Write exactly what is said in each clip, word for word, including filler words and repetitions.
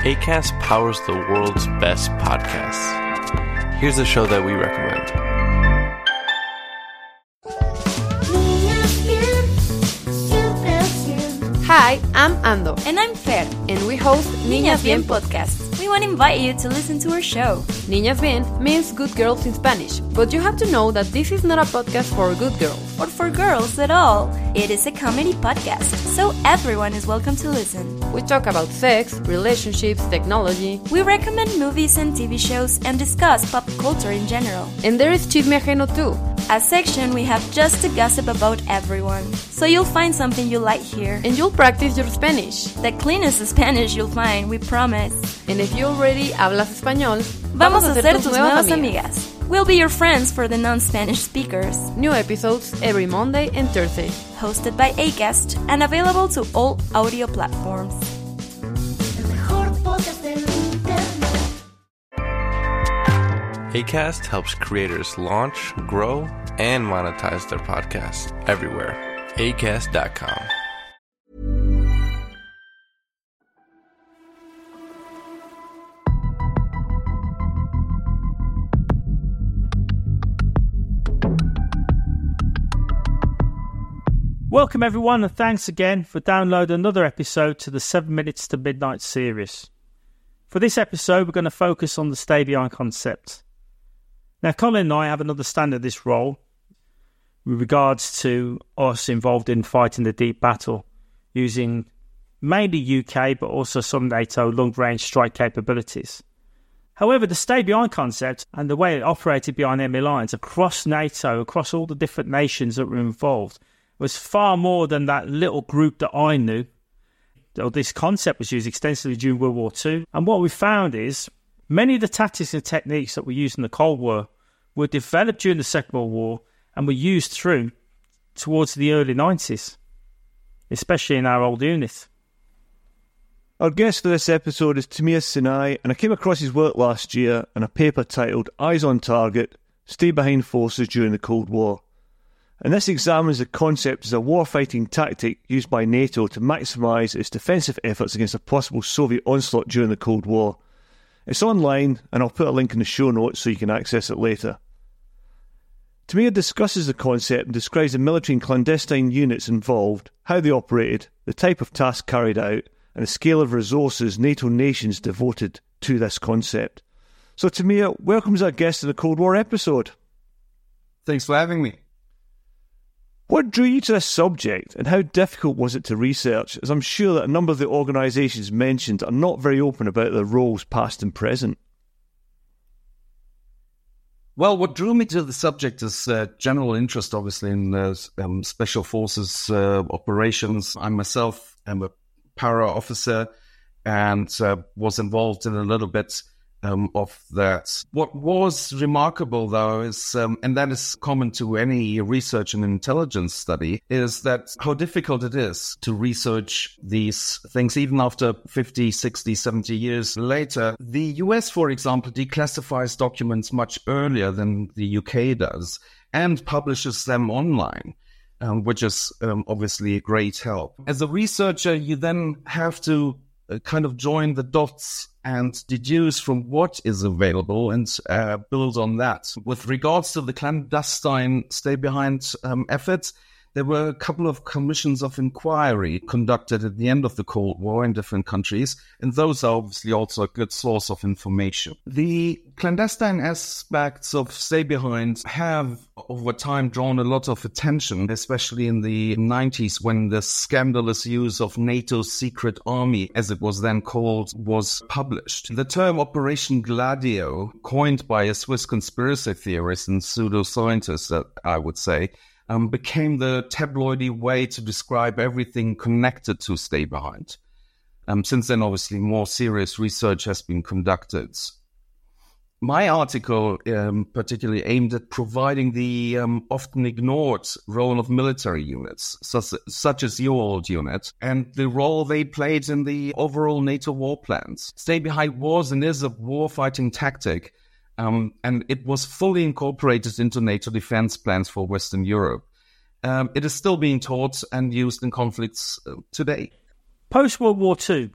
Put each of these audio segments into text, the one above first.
Acast powers the world's best podcasts. Here's a show that we recommend. Hi, I'm Ando. And I'm Fer. And we host Niñas Bien Podcast. We want to invite you to listen to our show. Niñas Bien means good girls in Spanish, but you have to know that this is not a podcast for good girls. Or for girls at all. It is a comedy podcast, so everyone is welcome to listen. We talk about sex, relationships, technology. We recommend movies and T V shows and discuss pop culture in general. And there is Chisme Ajeno too. A section we have just to gossip about everyone. So you'll find something you like here. And you'll practice your Spanish. The cleanest Spanish you'll find, we promise. And if you already hablas español, vamos a ser tus nuevas amigas. We'll be your friends for the non-Spanish speakers. New episodes every Monday and Thursday. Hosted by Acast and available to all audio platforms. Acast helps creators launch, grow, and monetize their podcasts everywhere. Acast dot com. Welcome everyone, and thanks again for downloading another episode to the seven minutes to Midnight series. For this episode, we're going to focus on the stay behind concept. Now, Colin and I have an understanding of this role with regards to us involved in fighting the deep battle, using mainly U K but also some NATO long-range strike capabilities. However, the stay behind concept and the way it operated behind enemy lines across NATO, across all the different nations that were involved, was far more than that little group that I knew. This concept was used extensively during World War Two. And what we found is many of the tactics and techniques that were used in the Cold War were developed during the Second World War and were used through towards the early nineties, especially in our old unit. Our guest for this episode is Timea Sinai, and I came across his work last year in a paper titled Eyes on Target, Stay Behind Forces During the Cold War. And this examines the concept as a warfighting tactic used by NATO to maximise its defensive efforts against a possible Soviet onslaught during the Cold War. It's online, and I'll put a link in the show notes so you can access it later. Timea discusses the concept and describes the military and clandestine units involved, how they operated, the type of task carried out, and the scale of resources NATO nations devoted to this concept. So Timea, welcome as our guest in the Cold War episode. Thanks for having me. What drew you to this subject, and how difficult was it to research, as I'm sure that a number of the organisations mentioned are not very open about their roles past and present? Well, what drew me to the subject is uh, general interest, obviously, in uh, um, special forces uh, operations. I myself am a para officer and uh, was involved in a little bit Um, of that. What was remarkable, though, is, um, and that is common to any research and intelligence study, is that how difficult it is to research these things, even after fifty, sixty, seventy years later. The U S, for example, declassifies documents much earlier than the U K does and publishes them online. Um, which is um, obviously a great help. As a researcher, you then have to uh, kind of join the dots and deduce from what is available and uh, build on that. With regards to the clandestine stay-behind um, efforts, there were a couple of commissions of inquiry conducted at the end of the Cold War in different countries, and those are obviously also a good source of information. The clandestine aspects of stay-behind have, over time, drawn a lot of attention, especially in the nineties, when the scandalous use of NATO's secret army, as it was then called, was published. The term Operation Gladio, coined by a Swiss conspiracy theorist and pseudoscientist, I would say, Um, became the tabloidy way to describe everything connected to Stay Behind. Um, since then, obviously, more serious research has been conducted. My article um, particularly aimed at providing the um, often ignored role of military units, such, such as your old unit, and the role they played in the overall NATO war plans. Stay Behind was and is a war-fighting tactic, Um, and it was fully incorporated into NATO defense plans for Western Europe. Um, it is still being taught and used in conflicts uh, today. Post-World War Two,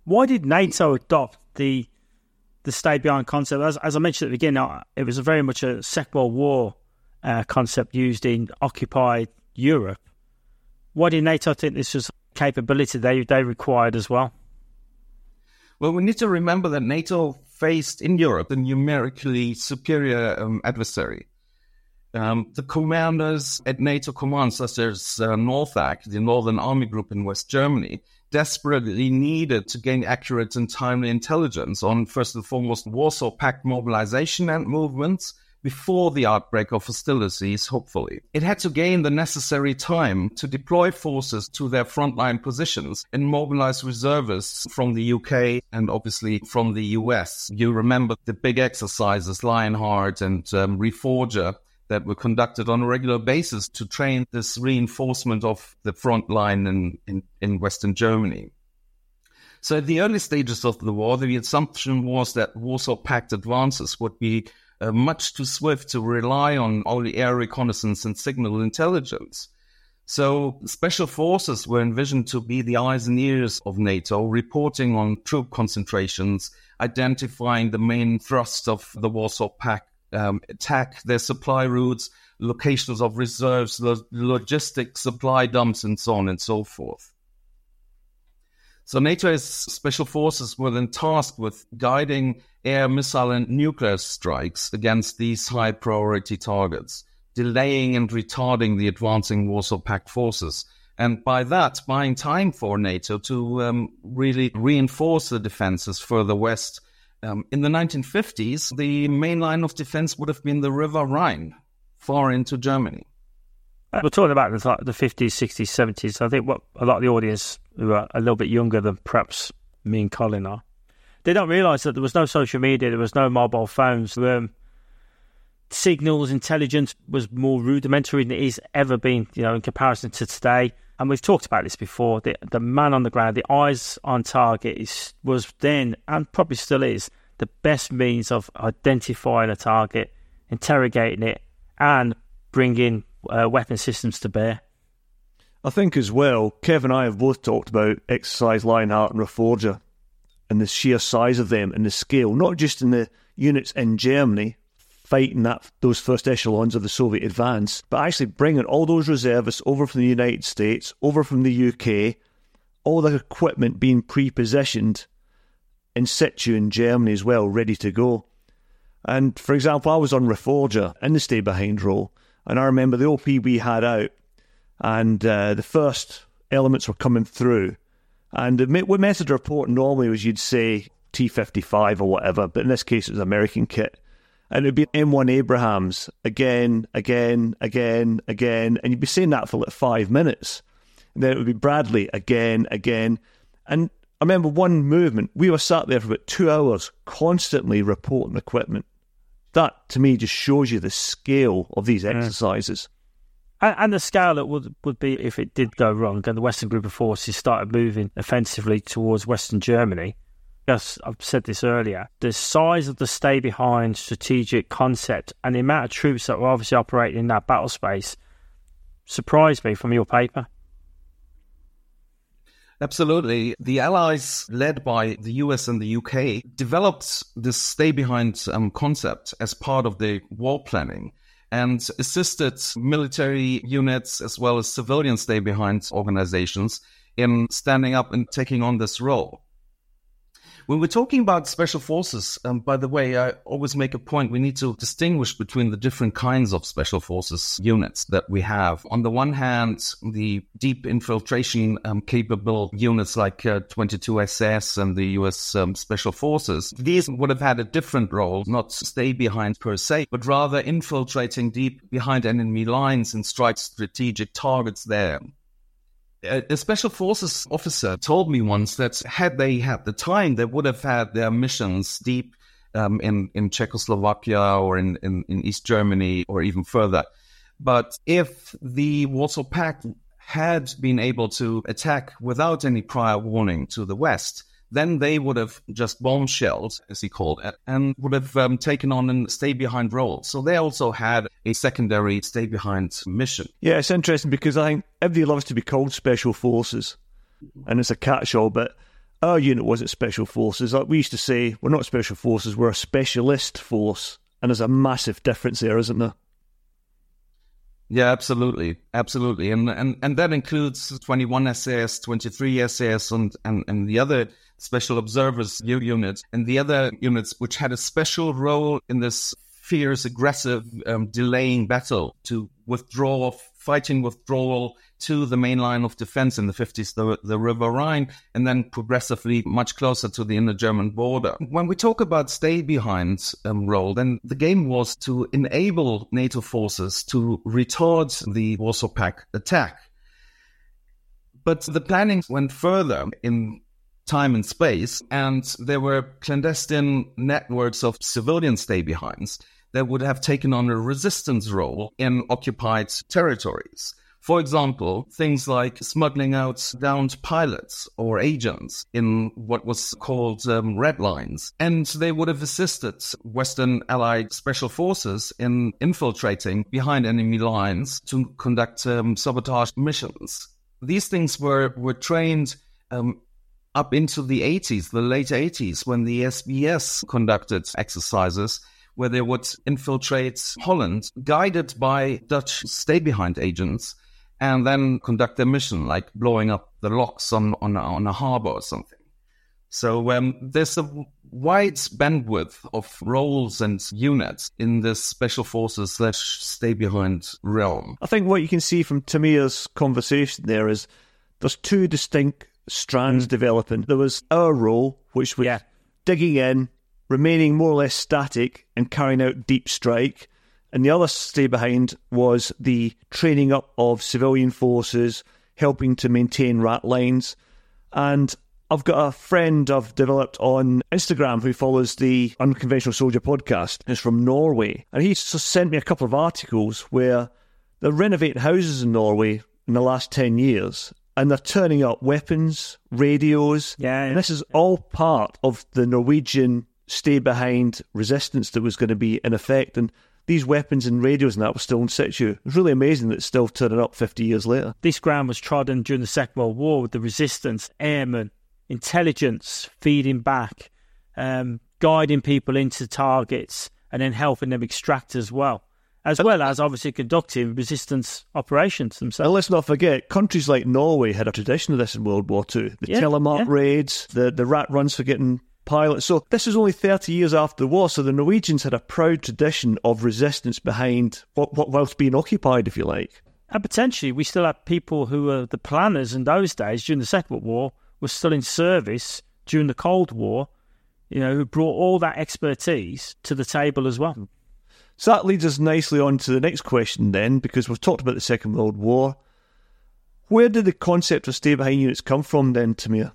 Why did NATO adopt the the stay behind concept? As, as I mentioned at the beginning, it was a very much a Second World War uh, concept used in occupied Europe. Why did NATO think this was a capability they, they required as well? Well, we need to remember that NATO faced in Europe a numerically superior um, adversary. Um, the commanders at NATO commands, such as uh, Northak, the Northern Army Group in West Germany, desperately needed to gain accurate and timely intelligence on, first and foremost, Warsaw Pact mobilization and movements before the outbreak of hostilities, hopefully. It had to gain the necessary time to deploy forces to their frontline positions and mobilize reservists from the U K and obviously from the U S. You remember the big exercises, Lionheart and um, Reforger, that were conducted on a regular basis to train this reinforcement of the front line in, in, in Western Germany. So at the early stages of the war, the assumption was that Warsaw Pact advances would be uh, much too swift to rely on only air reconnaissance and signal intelligence. So special forces were envisioned to be the eyes and ears of NATO, reporting on troop concentrations, identifying the main thrust of the Warsaw Pact Um, attack, their supply routes, locations of reserves, lo- logistic supply dumps, and so on and so forth. So NATO's special forces were then tasked with guiding air, missile, and nuclear strikes against these high-priority targets, delaying and retarding the advancing Warsaw Pact forces, and by that, buying time for NATO to um, really reinforce the defenses further west. Um, in the nineteen fifties, the main line of defense would have been the River Rhine, far into Germany. We're talking about the, the fifties, sixties, seventies. I think what a lot of the audience who are a little bit younger than perhaps me and Colin are, they don't realise that there was no social media, there was no mobile phones. Um, signals, intelligence was more rudimentary than it has ever been, you know, in comparison to today. And we've talked about this before. The, the man on the ground, the eyes on target, is, was then, and probably still is, the best means of identifying a target, interrogating it, and bringing uh, weapon systems to bear. I think as well, Kev and I have both talked about Exercise Lionheart and Reforger and the sheer size of them and the scale, not just in the units in Germany fighting that those first echelons of the Soviet advance, but actually bringing all those reservists over from the United States, over from the U K, all the equipment being pre-positioned in situ in Germany as well, ready to go. And for example, I was on Reforger in the stay behind role, and I remember the O P we had out, and uh, the first elements were coming through. And the method of report normally was you'd say T fifty-five or whatever, but in this case it was American kit. And it would be M one Abrahams again, again, again, again. And you'd be saying that for like five minutes. And then it would be Bradley again, again. And I remember one movement, we were sat there for about two hours constantly reporting equipment. That, to me, just shows you the scale of these exercises. And, and the scale it would, would be if it did go wrong and the Western group of forces started moving offensively towards Western Germany. Yes, I've said this earlier, the size of the stay-behind strategic concept and the amount of troops that were obviously operating in that battle space surprised me from your paper. Absolutely. The Allies, led by the U S and the U K, developed this stay-behind um, concept as part of the war planning and assisted military units as well as civilian stay-behind organizations in standing up and taking on this role. When we're talking about special forces, um, by the way, I always make a point, we need to distinguish between the different kinds of special forces units that we have. On the one hand, the deep infiltration um, capable units like uh, twenty-two S S and the U S um, Special Forces, these would have had a different role, not stay behind per se, but rather infiltrating deep behind enemy lines and strike strategic targets there. A special forces officer told me once that had they had the time, they would have had their missions deep um, in, in Czechoslovakia or in, in, in East Germany or even further. But if the Warsaw Pact had been able to attack without any prior warning to the West, then they would have just bombshelled, as he called it, and would have um, taken on a stay-behind role. So they also had a secondary stay-behind mission. Yeah, it's interesting because I think everybody loves to be called special forces, and it's a catch-all, but our unit wasn't Special Forces. Like we used to say, we're not Special Forces, we're a specialist force. And there's a massive difference there, isn't there? Yeah, absolutely. Absolutely. And and, and that includes twenty-one S A S, twenty-three S A S, and, and, and the other Special Observers units, and the other units which had a special role in this fierce, aggressive, um, delaying battle to withdraw, fighting withdrawal to the main line of defense in the fifties, the, the River Rhine, and then progressively much closer to the inner German border. When we talk about stay-behind um, role, then the game was to enable NATO forces to retard the Warsaw Pact attack. But the planning went further in time and space, and there were clandestine networks of civilian stay-behinds that would have taken on a resistance role in occupied territories. For example, things like smuggling out downed pilots or agents in what was called um, red lines. And they would have assisted Western Allied special forces in infiltrating behind enemy lines to conduct um, sabotage missions. These things were, were trained um, up into the eighties, the late eighties, when the S B S conducted exercises where they would infiltrate Holland, guided by Dutch stay-behind agents, and then conduct their mission, like blowing up the locks on, on, on a harbor or something. So um, there's a wide bandwidth of roles and units in this special forces slash stay-behind realm. I think what you can see from Tamir's conversation there is there's two distinct strands mm. developing. There was our role, which was yeah. digging in, remaining more or less static and carrying out deep strike. And the other stay behind was the training up of civilian forces, helping to maintain rat lines. And I've got a friend I've developed on Instagram who follows the Unconventional Soldier podcast. He's from Norway. And he sent me a couple of articles where they're renovating houses in Norway in the last ten years. And they're turning up weapons, radios. Yeah, yeah. And this is all part of the Norwegian stay-behind resistance that was going to be in effect. And these weapons and radios and that were still in situ. It was really amazing that it's still turning up fifty years later. This ground was trodden during the Second World War with the resistance, airmen, intelligence feeding back, um, guiding people into targets, and then helping them extract as well. As well as obviously conducting resistance operations themselves. And let's not forget, countries like Norway had a tradition of this in World War Two. The yeah, telemark yeah. raids, the, the rat runs for getting pilots. So this is only thirty years after the war, so the Norwegians had a proud tradition of resistance behind what, what whilst being occupied, if you like. And potentially we still have people who were the planners in those days during the Second World War, were still in service during the Cold War, you know, who brought all that expertise to the table as well. So that leads us nicely on to the next question then, because we've talked about the Second World War. Where did the concept of stay-behind units come from then, Tamir?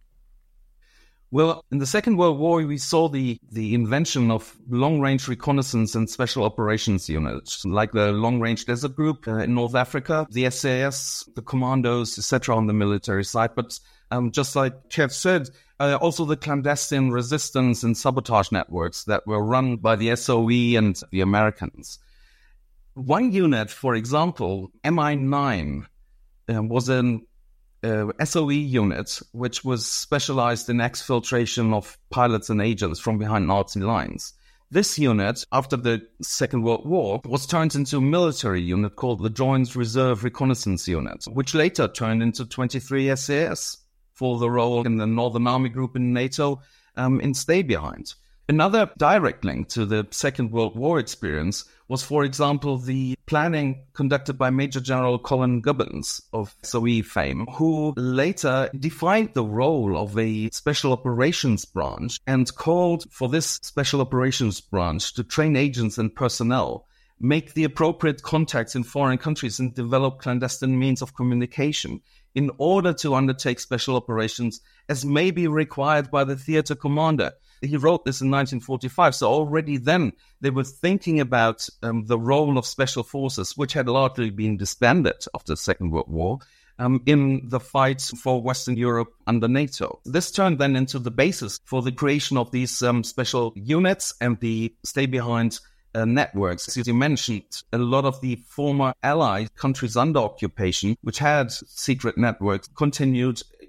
Well, in the Second World War, we saw the, the invention of long-range reconnaissance and special operations units, like the Long-Range Desert Group uh, in North Africa, the S A S, the commandos, et cetera on the military side. But um, just like Kev said, uh, also the clandestine resistance and sabotage networks that were run by the S O E and the Americans. One unit, for example, M I nine, uh, was an Uh, S O E unit, which was specialized in exfiltration of pilots and agents from behind Nazi lines. This unit, after the Second World War, was turned into a military unit called the Joint Reserve Reconnaissance Unit, which later turned into twenty-three S A S for the role in the Northern Army Group in NATO um, in stay-behind. Another direct link to the Second World War experience was, for example, the planning conducted by Major General Colin Gubbins of S O E fame, who later defined the role of a special operations branch and called for this special operations branch to train agents and personnel, make the appropriate contacts in foreign countries, and develop clandestine means of communication in order to undertake special operations as may be required by the theater commander. He wrote this in nineteen forty-five, so already then they were thinking about um, the role of special forces, which had largely been disbanded after the Second World War, um, in the fight for Western Europe under NATO. This turned then into the basis for the creation of these um, special units and the stay-behind uh, networks. As you mentioned, a lot of the former Allied countries under occupation, which had secret networks, continued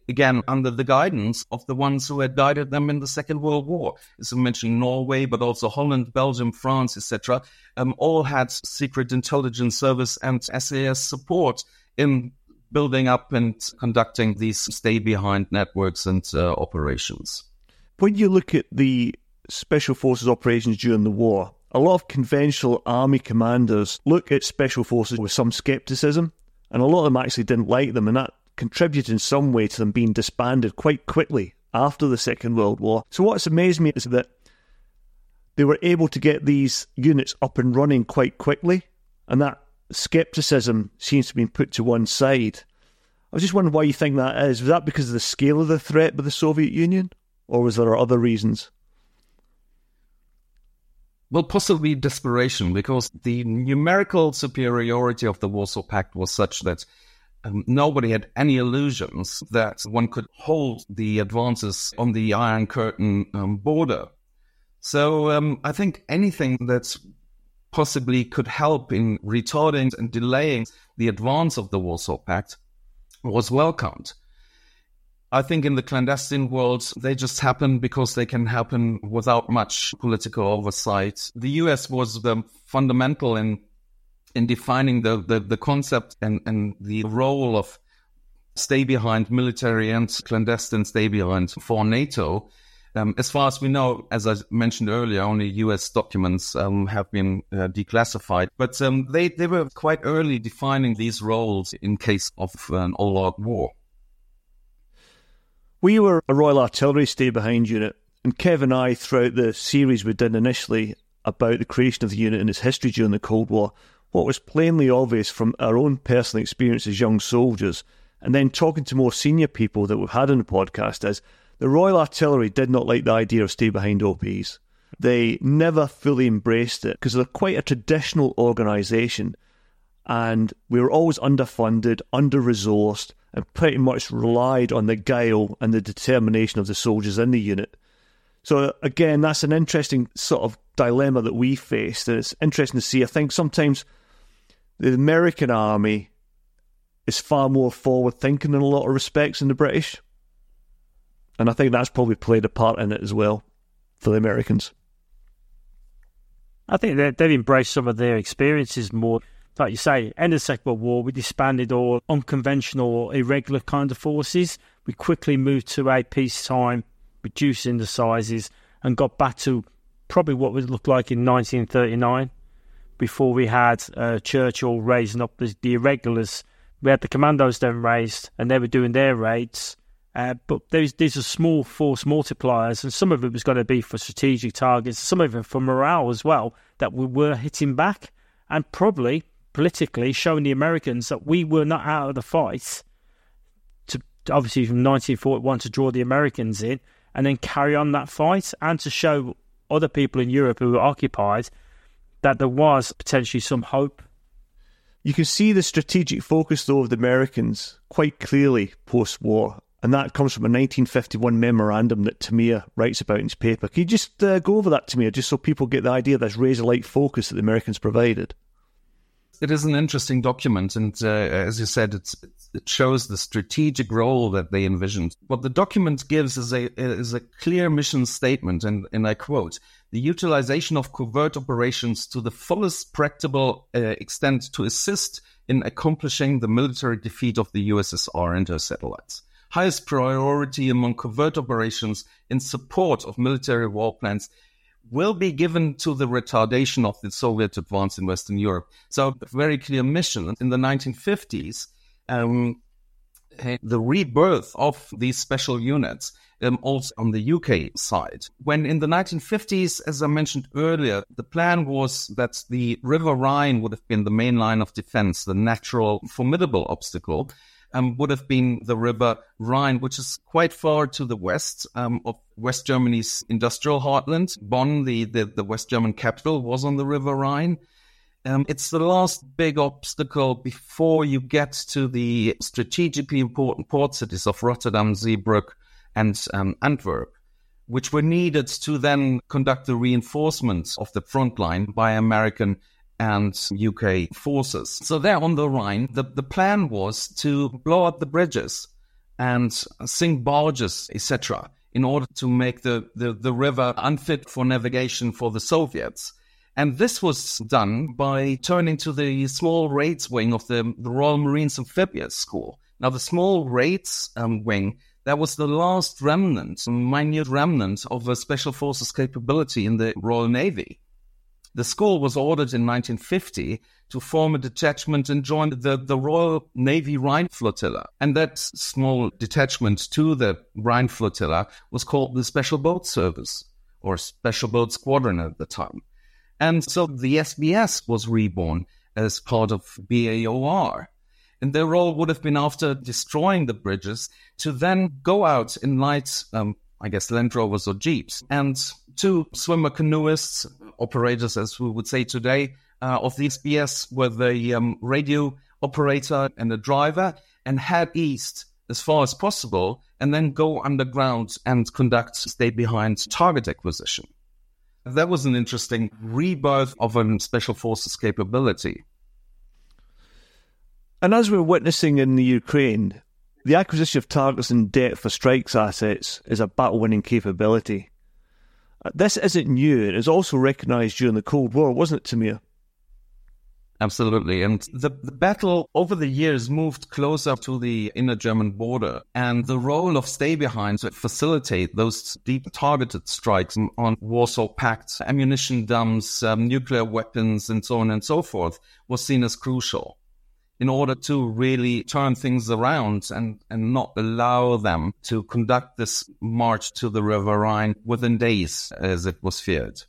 again, under the guidance of the ones who had guided them in the Second World War. As I mentioned, Norway, but also Holland, Belgium, France, et cetera, um, all had secret intelligence service and S A S support in building up and conducting these stay-behind networks and uh, operations. When you look at the Special Forces operations during the war, a lot of conventional army commanders look at Special Forces with some scepticism, and a lot of them actually didn't like them, and that contributed in some way to them being disbanded quite quickly after the Second World War. So what's amazed me is that they were able to get these units up and running quite quickly, and that scepticism seems to have been put to one side. I was just wondering why you think that is. Was that because of the scale of the threat by the Soviet Union, or was there other reasons? Well, possibly desperation, because the numerical superiority of the Warsaw Pact was such that um, nobody had any illusions that one could hold the advances on the Iron Curtain um, border. So um, I think anything that possibly could help in retarding and delaying the advance of the Warsaw Pact was welcomed. I think in the clandestine world, they just happen because they can happen without much political oversight. The U S was the fundamental in in defining the, the, the concept and, and the role of stay-behind military and clandestine stay-behind for NATO. Um, as far as we know, as I mentioned earlier, only U S documents um, have been uh, declassified. But um, they, they were quite early defining these roles in case of an all-out war. We were a Royal Artillery stay-behind unit, and Kev and I, throughout the series we did initially about the creation of the unit and its history during the Cold War, what was plainly obvious from our own personal experience as young soldiers, and then talking to more senior people that we've had on the podcast, is the Royal Artillery did not like the idea of stay-behind O Ps. They never fully embraced it, because they're quite a traditional organisation, and we were always underfunded, under-resourced, and pretty much relied on the guile and the determination of the soldiers in the unit. So again, that's an interesting sort of dilemma that we faced, and it's interesting to see. I think sometimes the American army is far more forward-thinking in a lot of respects than the British, and I think that's probably played a part in it as well for the Americans. I think they've embraced some of their experiences more. Like you say, end of the Second World War, we disbanded all unconventional or irregular kind of forces. We quickly moved to a peacetime, reducing the sizes, and got back to probably what would look like in nineteen thirty-nine, before we had uh, Churchill raising up the, the irregulars. We had the commandos then raised, and they were doing their raids. Uh, but these, these are small force multipliers, and some of it was going to be for strategic targets, some of it for morale as well, that we were hitting back, and probably politically showing the Americans that we were not out of the fight, to obviously from nineteen forty-one to draw the Americans in and then carry on that fight, and to show other people in Europe who were occupied that there was potentially some hope. You can see the strategic focus, though, of the Americans quite clearly post-war, and that comes from a nineteen fifty-one memorandum that Tamir writes about in his paper. Can you just uh, go over that, Tamir, just so people get the idea of this razor-like focus that the Americans provided? It is an interesting document, and uh, as you said, it's, it shows the strategic role that they envisioned. What the document gives is a is a clear mission statement, and, and I quote, "The utilization of covert operations to the fullest practicable uh, extent to assist in accomplishing the military defeat of the U S S R and her satellites. Highest priority among covert operations in support of military war plans will be given to the retardation of the Soviet advance in Western Europe." So a very clear mission. In the nineteen fifties, um, the rebirth of these special units, um, also on the U K side. When in the nineteen fifties, as I mentioned earlier, the plan was that the River Rhine would have been the main line of defense, the natural, formidable obstacle, Um, would have been the River Rhine, which is quite far to the west um, of West Germany's industrial heartland. Bonn, the, the, the West German capital, was on the River Rhine. Um, it's the last big obstacle before you get to the strategically important port cities of Rotterdam, Zeebrugge, and um, Antwerp, which were needed to then conduct the reinforcements of the front line by American and U K forces. So there on the Rhine, the, the plan was to blow up the bridges and sink barges, et cetera, in order to make the, the, the river unfit for navigation for the Soviets. And this was done by turning to the small raids wing of the, the Royal Marines Amphibious School. Now, the small raids um, wing, that was the last remnant, minute remnant of a special forces capability in the Royal Navy. The school was ordered in nineteen fifty to form a detachment and join the, the Royal Navy Rhine Flotilla. And that small detachment to the Rhine Flotilla was called the Special Boat Service, or Special Boat Squadron at the time. And so the S B S was reborn as part of B A O R. And their role would have been, after destroying the bridges, to then go out in light, um, I guess, Land Rovers or Jeeps, and two swimmer canoeists, operators, as we would say today, uh, of the S B S were the um, radio operator and the driver, and head east as far as possible, and then go underground and conduct stay-behind target acquisition. That was an interesting rebirth of a special forces capability. And as we're witnessing in the Ukraine, the acquisition of targets in depth for strikes assets is a battle-winning capability. This isn't new. It was also recognised during the Cold War, wasn't it, Tamir? Absolutely. And the, the battle over the years moved closer to the inner German border. And the role of stay-behind to facilitate those deep targeted strikes on Warsaw Pact, ammunition dumps, um, nuclear weapons, and so on and so forth was seen as crucial in order to really turn things around and, and not allow them to conduct this march to the River Rhine within days, as it was feared.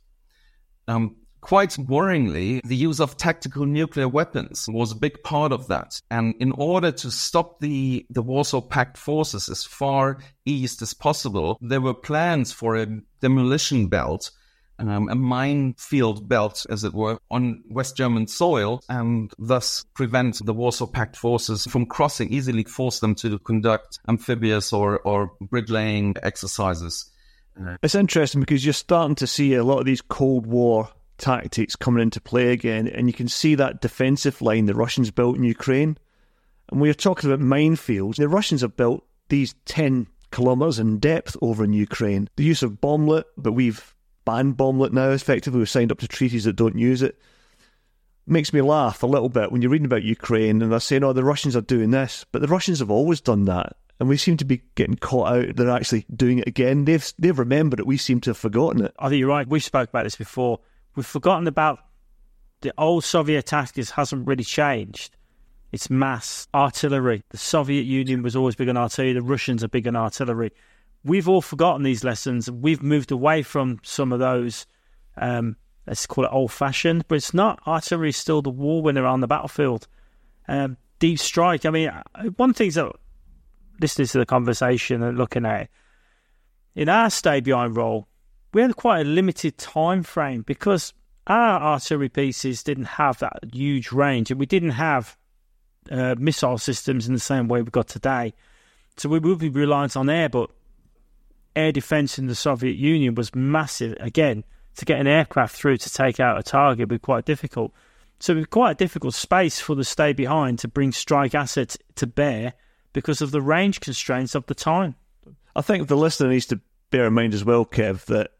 Um, quite worryingly, the use of tactical nuclear weapons was a big part of that. And in order to stop the, the Warsaw Pact forces as far east as possible, there were plans for a demolition belt, Um, a minefield belt, as it were, on West German soil, and thus prevent the Warsaw Pact forces from crossing, easily force them to conduct amphibious or, or bridge-laying exercises. It's interesting because you're starting to see a lot of these Cold War tactics coming into play again, and you can see that defensive line the Russians built in Ukraine. And we're talking about minefields. The Russians have built these ten kilometres in depth over in Ukraine. The use of bomblet, but we've banned bomblet now, effectively. We've signed up to treaties that don't use it. Makes me laugh a little bit when you're reading about Ukraine and they're saying, oh, the Russians are doing this. But the Russians have always done that. And we seem to be getting caught out. They're actually doing it again. They've they've remembered it. We seem to have forgotten it. I think you're right. We spoke about this before. We've forgotten about the old Soviet tactics hasn't really changed. It's mass artillery. The Soviet Union was always big on artillery. The Russians are big on artillery. We've all forgotten these lessons. We've moved away from some of those, um, let's call it old-fashioned, but it's not. Artillery is still the war winner on the battlefield. Um, deep strike. I mean, one thing that, listening to the conversation and looking at it, in our stay-behind role, we had quite a limited time frame because our artillery pieces didn't have that huge range, and we didn't have uh, missile systems in the same way we've got today. So we would be reliant on air, but air defence in the Soviet Union was massive. Again, to get an aircraft through to take out a target would be quite difficult. So it was quite a difficult space for the stay-behind to bring strike assets to bear because of the range constraints of the time. I think the listener needs to bear in mind as well, Kev, that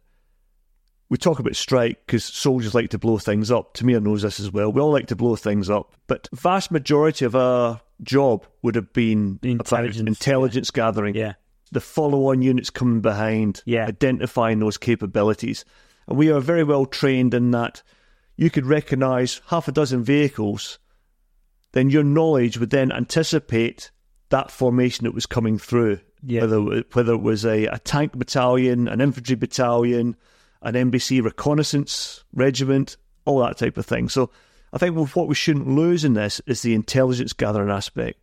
we talk about strike because soldiers like to blow things up. Tamir knows this as well. We all like to blow things up. But vast majority of our job would have been intelligence, intelligence yeah. gathering. Yeah. The follow-on units coming behind, yeah. identifying those capabilities. And we are very well trained in that you could recognise half a dozen vehicles, then your knowledge would then anticipate that formation that was coming through. Yeah. Whether, whether it was a, a tank battalion, an infantry battalion, an N B C reconnaissance regiment, all that type of thing. So I think what we shouldn't lose in this is the intelligence gathering aspect.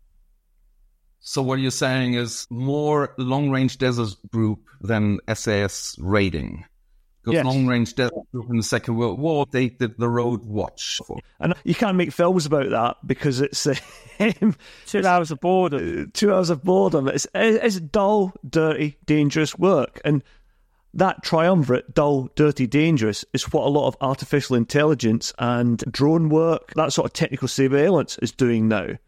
So what you're saying is more long-range desert group than S A S raiding. Because yes. long-range desert group in the Second World War, they did the road watch. And you can't make films about that because it's um, two hours of boredom. Two hours of boredom. It's, it's dull, dirty, dangerous work. And that triumvirate, dull, dirty, dangerous, is what a lot of artificial intelligence and drone work, that sort of technical surveillance is doing now.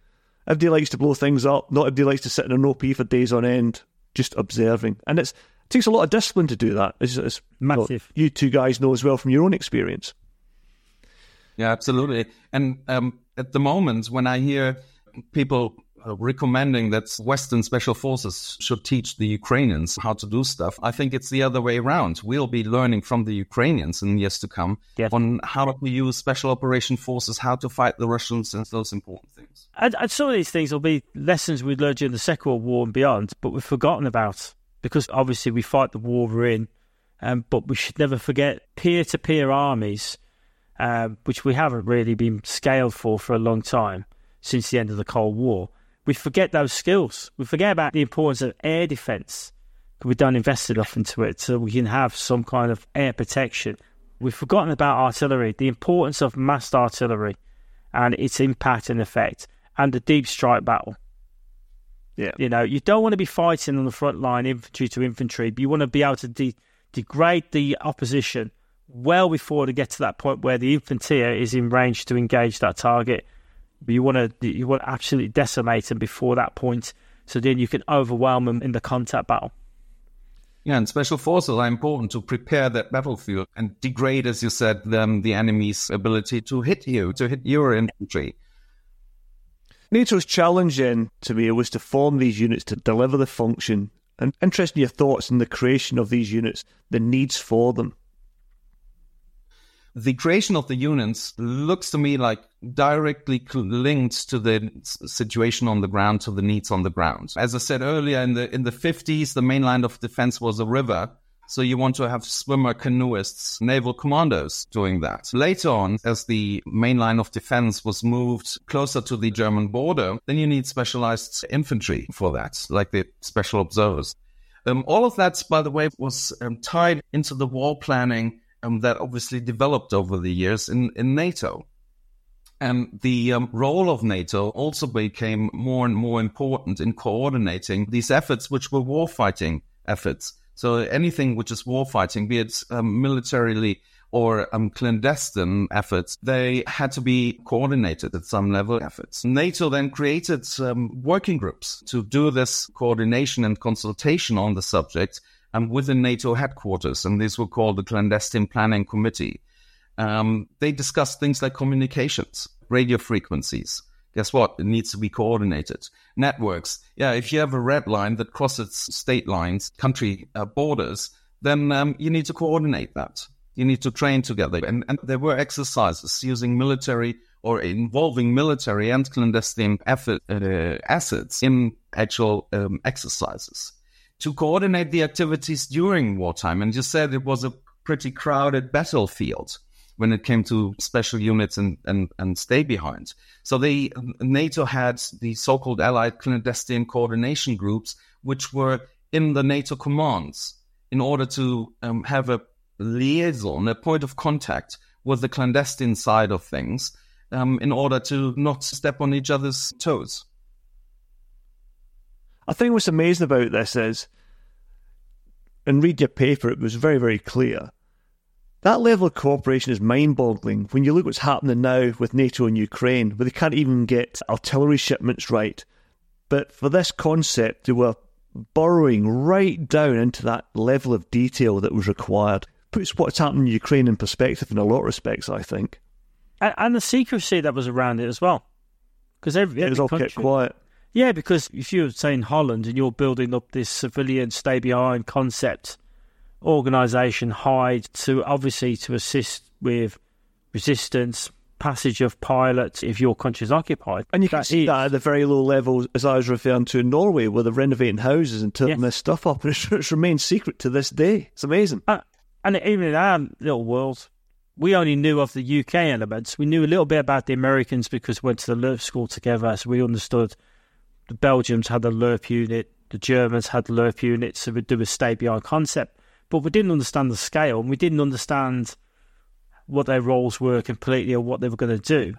Everybody likes to blow things up. Not everybody likes to sit in an O P for days on end, just observing. And it's, it takes a lot of discipline to do that. It's, it's massive. You two guys know as well from your own experience. Yeah, absolutely. And um, at the moment, when I hear people uh, recommending that Western special forces should teach the Ukrainians how to do stuff, I think it's the other way around. We'll be learning from the Ukrainians in years to come yes. on how to use special operation forces, how to fight the Russians, and those important things. And, and some of these things will be lessons we learned during the Second World War and beyond, but we've forgotten about, because obviously we fight the war we're in, um, but we should never forget peer-to-peer armies, um, which we haven't really been scaled for for a long time since the end of the Cold War. We forget those skills. We forget about the importance of air defence. We don't invest enough into it so we can have some kind of air protection. We've forgotten about artillery, the importance of massed artillery and its impact and effect, and the deep strike battle. Yeah, You know, you don't want to be fighting on the front line, infantry to infantry, but you want to be able to de- degrade the opposition well before they get to that point where the infantry is in range to engage that target. But you want to you want to absolutely decimate them before that point, so then you can overwhelm them in the contact battle. Yeah, and special forces are important to prepare that battlefield and degrade, as you said, them, the enemy's ability to hit you, to hit your infantry. NATO's challenge then, to me, was to form these units to deliver the function. And interested in your thoughts on the creation of these units, the needs for them. The creation of the units looks to me like directly linked to the situation on the ground, to the needs on the ground. As I said earlier, in the in the fifties, the main line of defense was a river. So you want to have swimmer canoeists, naval commandos doing that. Later on, as the main line of defense was moved closer to the German border, then you need specialized infantry for that, like the special observers. Um, all of that, by the way, was um, tied into the war planning um, that obviously developed over the years in, in NATO. And the um, role of NATO also became more and more important in coordinating these efforts, which were warfighting efforts. So anything which is warfighting, be it um, militarily or um, clandestine efforts, they had to be coordinated at some level efforts. NATO then created um, working groups to do this coordination and consultation on the subject um, within NATO headquarters, and these were called the Clandestine Planning Committee. Um, they discussed things like communications, radio frequencies. Guess what? It needs to be coordinated. Networks. Yeah, if you have a red line that crosses state lines, country uh, borders, then um, you need to coordinate that. You need to train together. And, and there were exercises using military or involving military and clandestine effort, uh, assets in actual um, exercises to coordinate the activities during wartime. And you said it was a pretty crowded battlefield when it came to special units and, and, and stay behind. So they, NATO had the so-called Allied clandestine coordination groups, which were in the NATO commands in order to um, have a liaison, a point of contact with the clandestine side of things, um, in order to not step on each other's toes. I think what's amazing about this is, and read your paper, it was very, very clear. That level of cooperation is mind-boggling when you look what's happening now with NATO and Ukraine, where they can't even get artillery shipments right. But for this concept, they were burrowing right down into that level of detail that was required. Puts what's happening in Ukraine in perspective in a lot of respects, I think. And, and the secrecy that was around it as well. Because every, every it was all country, kept quiet. Yeah, because if you're saying Holland and you're building up this civilian stay-behind concept organisation, Hyde, to obviously to assist with resistance, passage of pilots if your country's occupied. And you can that see is, that at the very low levels, as I was referring to in Norway, where they're renovating houses and tilting yes. this stuff up. And it's, it's remained secret to this day. It's amazing. Uh, and even in our little world, we only knew of the U K elements. We knew a little bit about the Americans because we went to the L R P school together, so we understood the Belgians had the L R P unit, the Germans had the L R P unit, so we'd do a stay-behind concept. But we didn't understand the scale, and we didn't understand what their roles were completely or what they were going to do.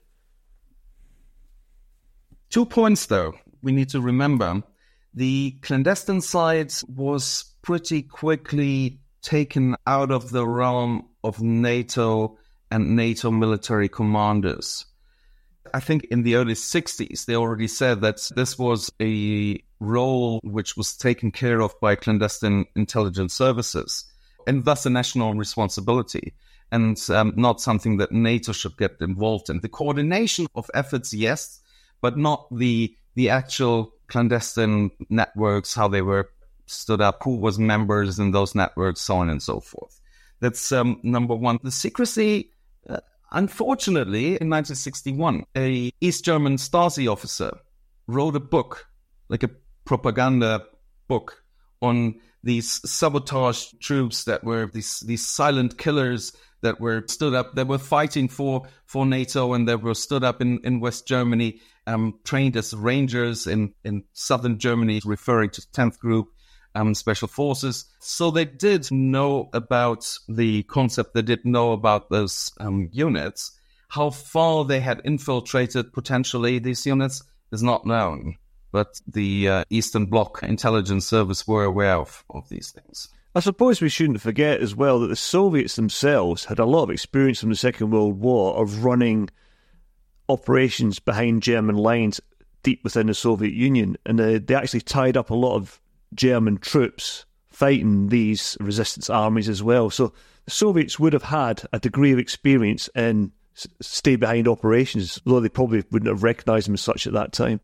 Two points, though, we need to remember. The clandestine side was pretty quickly taken out of the realm of NATO and NATO military commanders. I think in the early sixties, they already said that this was a role which was taken care of by clandestine intelligence services, and thus a national responsibility, and um, not something that NATO should get involved in. The coordination of efforts, yes, but not the the actual clandestine networks, how they were stood up, who was members in those networks, so on and so forth. That's um, number one. The secrecy, uh, unfortunately, in nineteen sixty-one, a East German Stasi officer wrote a book, like a propaganda book, on these sabotage troops that were these these silent killers that were stood up, that were fighting for, for NATO, and that were stood up in, in West Germany, um, trained as rangers in, in southern Germany, referring to tenth Group, um, Special Forces. So they did know about the concept, they did know about those um, units. How far they had infiltrated potentially these units is not known. But the uh, Eastern Bloc intelligence service were aware of, of these things. I suppose we shouldn't forget as well that the Soviets themselves had a lot of experience from the Second World War of running operations behind German lines deep within the Soviet Union, and they, they actually tied up a lot of German troops fighting these resistance armies as well. So the Soviets would have had a degree of experience in stay-behind operations, though they probably wouldn't have recognised them as such at that time.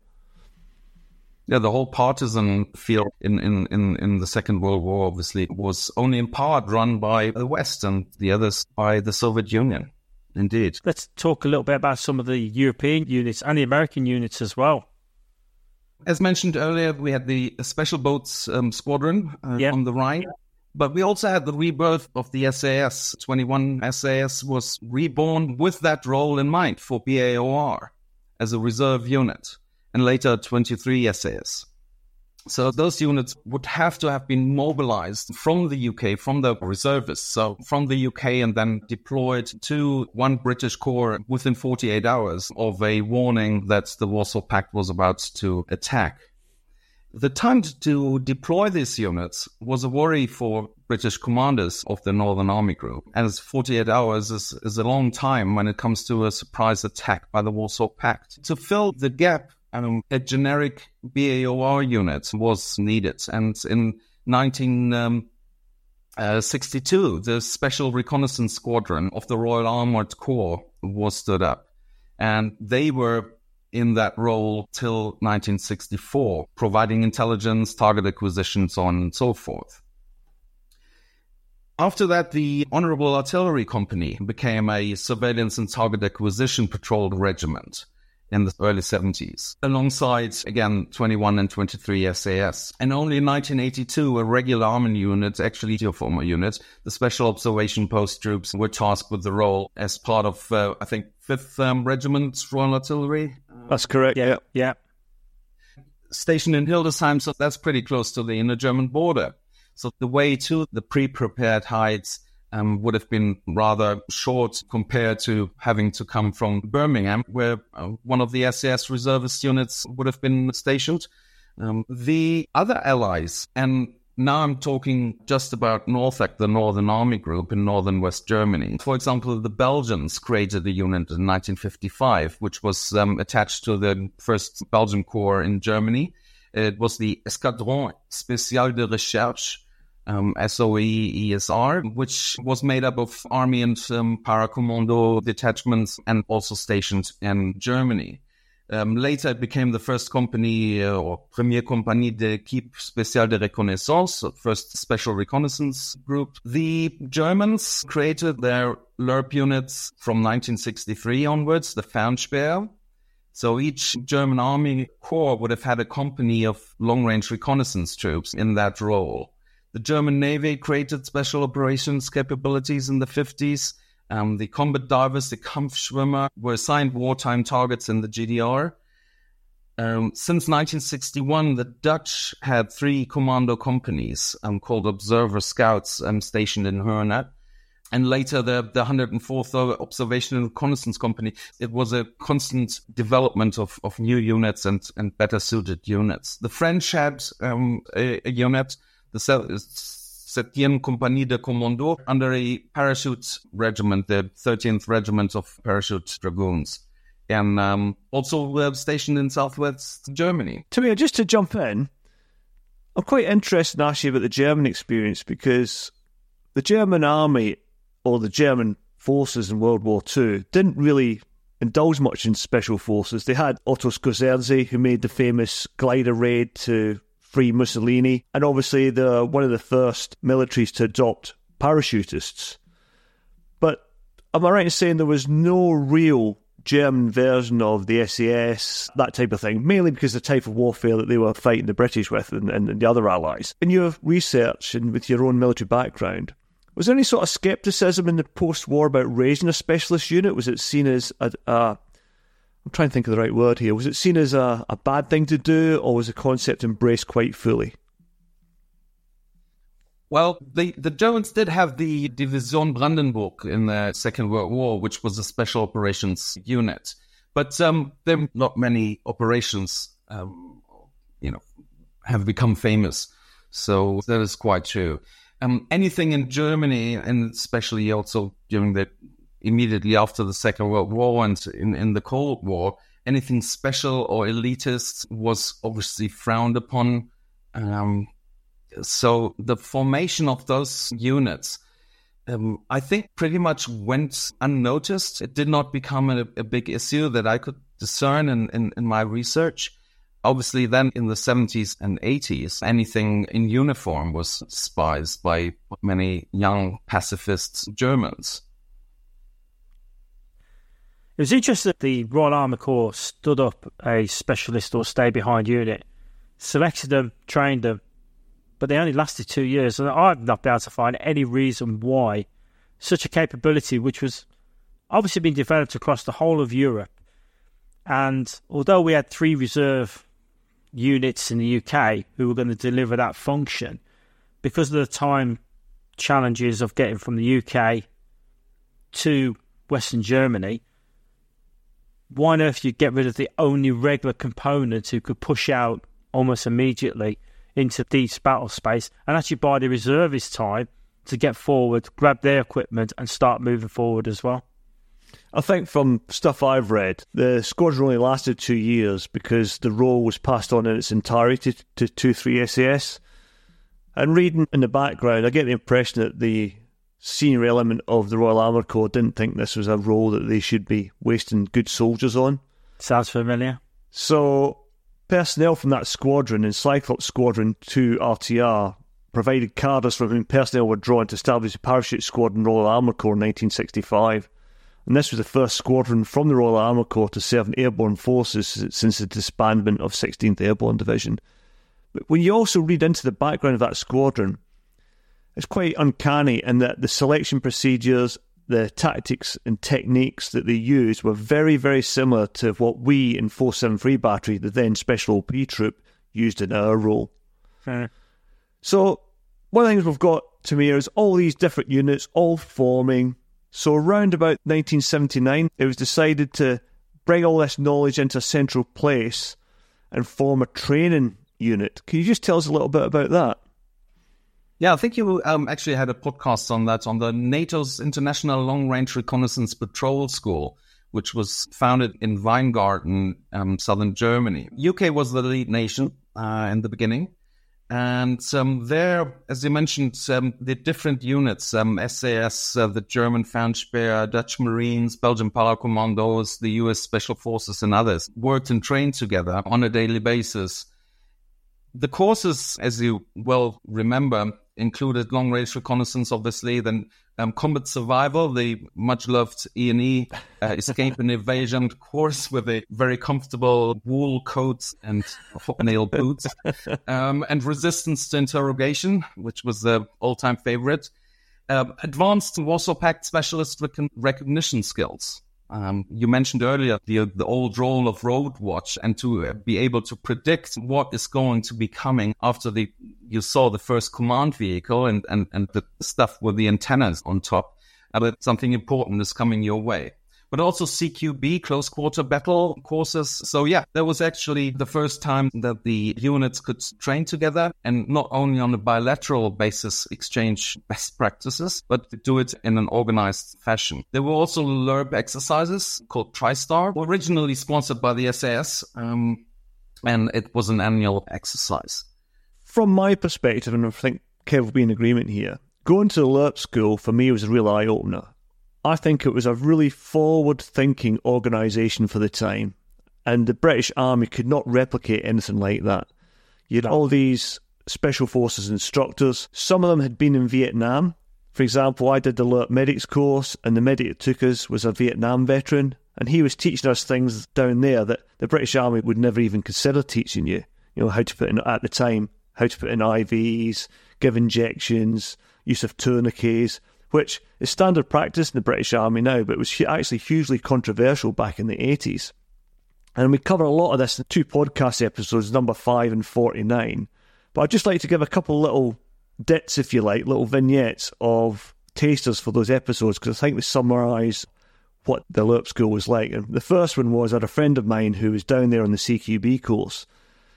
Yeah, the whole partisan field in, in, in, in the Second World War, obviously, was only in part run by the West and the others by the Soviet Union. Indeed. Let's talk a little bit about some of the European units and the American units as well. As mentioned earlier, we had the Special Boats um, Squadron uh, yep. on the Rhine, but we also had the rebirth of the S A S. twenty-one S A S was reborn with that role in mind for B A O R as a reserve unit, and later twenty-three S A S. So those units would have to have been mobilized from the U K, from the reservists, so from the U K, and then deployed to one British corps within forty-eight hours of a warning that the Warsaw Pact was about to attack. The time to deploy these units was a worry for British commanders of the Northern Army Group, as forty-eight hours is, is a long time when it comes to a surprise attack by the Warsaw Pact. To fill the gap, Um, a generic B A O R unit was needed. And in nineteen sixty-two, the Special Reconnaissance Squadron of the Royal Armoured Corps was stood up. And they were in that role till nineteen sixty-four, providing intelligence, target acquisition, so on and so forth. After that, the Honourable Artillery Company became a surveillance and target acquisition patrol regiment in the early seventies, alongside, again, twenty-one and twenty-three S A S. And only in nineteen eighty-two, a regular army unit, actually a former unit, the Special Observation Post troops, were tasked with the role as part of, uh, I think, fifth um, Regiment Royal Artillery. That's correct, yeah. Yeah. Stationed in Hildesheim, so that's pretty close to the inner German border. So the way to the pre-prepared heights Um, would have been rather short compared to having to come from Birmingham, where uh, one of the S A S reservist units would have been stationed. Um, the other allies, and now I'm talking just about Northec, the Northern Army Group in northern West Germany. For example, the Belgians created a unit in nineteen fifty-five, which was um, attached to the first Belgian Corps in Germany. It was the Escadron Spécial de Recherche, Um, S O E E S R, which was made up of army and um, paracommando detachments and also stationed in Germany. Um, later, it became the first company, uh, or Première Compagnie d'Équipe Spéciale de Reconnaissance, so first special reconnaissance group. The Germans created their L R P units from nineteen sixty-three onwards, the Fernspeer. So each German army corps would have had a company of long-range reconnaissance troops in that role. The German Navy created special operations capabilities in the fifties. Um, the combat divers, the Kampfschwimmer, were assigned wartime targets in the G D R. Um, since nineteen sixty-one, the Dutch had three commando companies um, called Observer Scouts um, stationed in Hörnet. And later, the, the one hundred fourth Observation and Reconnaissance Company. It was a constant development of, of new units and, and better suited units. The French had um, a, a unit, the septième Compagnie de Commando, under a parachute regiment, the thirteenth Regiment of Parachute Dragoons. and um, also uh, stationed in southwest Germany. Tamir, just to jump in, I'm quite interested in asking about the German experience, because the German army or the German forces in World War Two didn't really indulge much in special forces. They had Otto Skorzeny, who made the famous glider raid to free Mussolini, and obviously they're one of the first militaries to adopt parachutists. But am I right in saying there was no real German version of the S E S, that type of thing, mainly because of the type of warfare that they were fighting the British with and, and, and the other allies? In your research and with your own military background, was there any sort of scepticism in the post-war about raising a specialist unit? Was it seen as a, a I'm trying to think of the right word here, was it seen as a, a bad thing to do, or was the concept embraced quite fully? Well, the, the Germans did have the Division Brandenburg in the Second World War, which was a special operations unit. But um, there are not many operations, um, you know, have become famous. So that is quite true. Um, anything in Germany, and especially also during the immediately after the Second World War and in, in the Cold War, anything special or elitist was obviously frowned upon. Um, So the formation of those units, um, I think pretty much went unnoticed. It did not become a, a big issue that I could discern in, in, in my research. Obviously, then in the seventies and eighties, anything in uniform was despised by many young pacifist Germans. It was interesting that the Royal Army Corps stood up a specialist or stay-behind unit, selected them, trained them, but they only lasted two years. And I've not been able to find any reason why such a capability, which was obviously being developed across the whole of Europe. And although we had three reserve units in the U K who were going to deliver that function, because of the time challenges of getting from the U K to Western Germany, why on earth you get rid of the only regular component who could push out almost immediately into deep battle space and actually buy the reservist time to get forward, grab their equipment and start moving forward as well? I think from stuff I've read, the squadron only lasted two years because the role was passed on in its entirety to, to two three S A S. And reading in the background, I get the impression that the senior element of the Royal Armoured Corps didn't think this was a role that they should be wasting good soldiers on. Sounds familiar. So personnel from that squadron in Cyclops Squadron two R T R provided cadres from whom personnel were drawn to establish the Parachute Squadron Royal Armoured Corps in nineteen sixty-five. And this was the first squadron from the Royal Armoured Corps to serve in airborne forces since the disbandment of sixteenth Airborne Division. But when you also read into the background of that squadron, it's quite uncanny in that the selection procedures, the tactics and techniques that they used were very, very similar to what we in four seventy-three Battery, the then Special O P troop, used in our role. Fair. So one of the things we've got, Tamir, is all these different units all forming. So around about nineteen seventy-nine, it was decided to bring all this knowledge into a central place and form a training unit. Can you just tell us a little bit about that? Yeah, I think you um, actually had a podcast on that, on the NATO's International Long Range Reconnaissance Patrol School, which was founded in Weingarten, um, southern Germany. U K was the lead nation uh, in the beginning. And um, there, as you mentioned, um, the different units, um, S A S, uh, the German Fernspeer, Dutch Marines, Belgian Paracommandos, the U S Special Forces and others worked and trained together on a daily basis. The courses, as you well remember, included long-range reconnaissance, obviously, then um, combat survival, the much-loved E and E uh, escape and evasion course with a very comfortable wool coat and hobnail boots, um, and resistance to interrogation, which was the all-time favorite. Uh, advanced Warsaw Pact specialist rec- recognition skills. Um, you mentioned earlier the the old role of road watch, and to be able to predict what is going to be coming after the you saw the first command vehicle and, and, and the stuff with the antennas on top, uh, that something important is coming your way. but also C Q B, close quarter battle courses. So yeah, that was actually the first time that the units could train together and not only on a bilateral basis exchange best practices, but do it in an organized fashion. There were also L U R B exercises called TriStar, originally sponsored by the S A S, um, and it was an annual exercise. From my perspective, and I think Kev will be in agreement here, going to the L U R B school for me was a real eye-opener. I think it was a really forward-thinking organisation for the time, and the British Army could not replicate anything like that. You had all these Special Forces instructors. Some of them had been in Vietnam. For example, I did the L U R B medics course, and the medic that took us was a Vietnam veteran, and he was teaching us things down there that the British Army would never even consider teaching you. You know, how to put in, at the time, how to put in I Vs, give injections, use of tourniquets, which is standard practice in the British Army now, but was actually hugely controversial back in the eighties. And we cover a lot of this in two podcast episodes, number five and forty-nine. But I'd just like to give a couple little dits, if you like, little vignettes of tasters for those episodes, because I think they summarise what the L U R B school was like. And the first one was, I had a friend of mine who was down there on the C Q B course,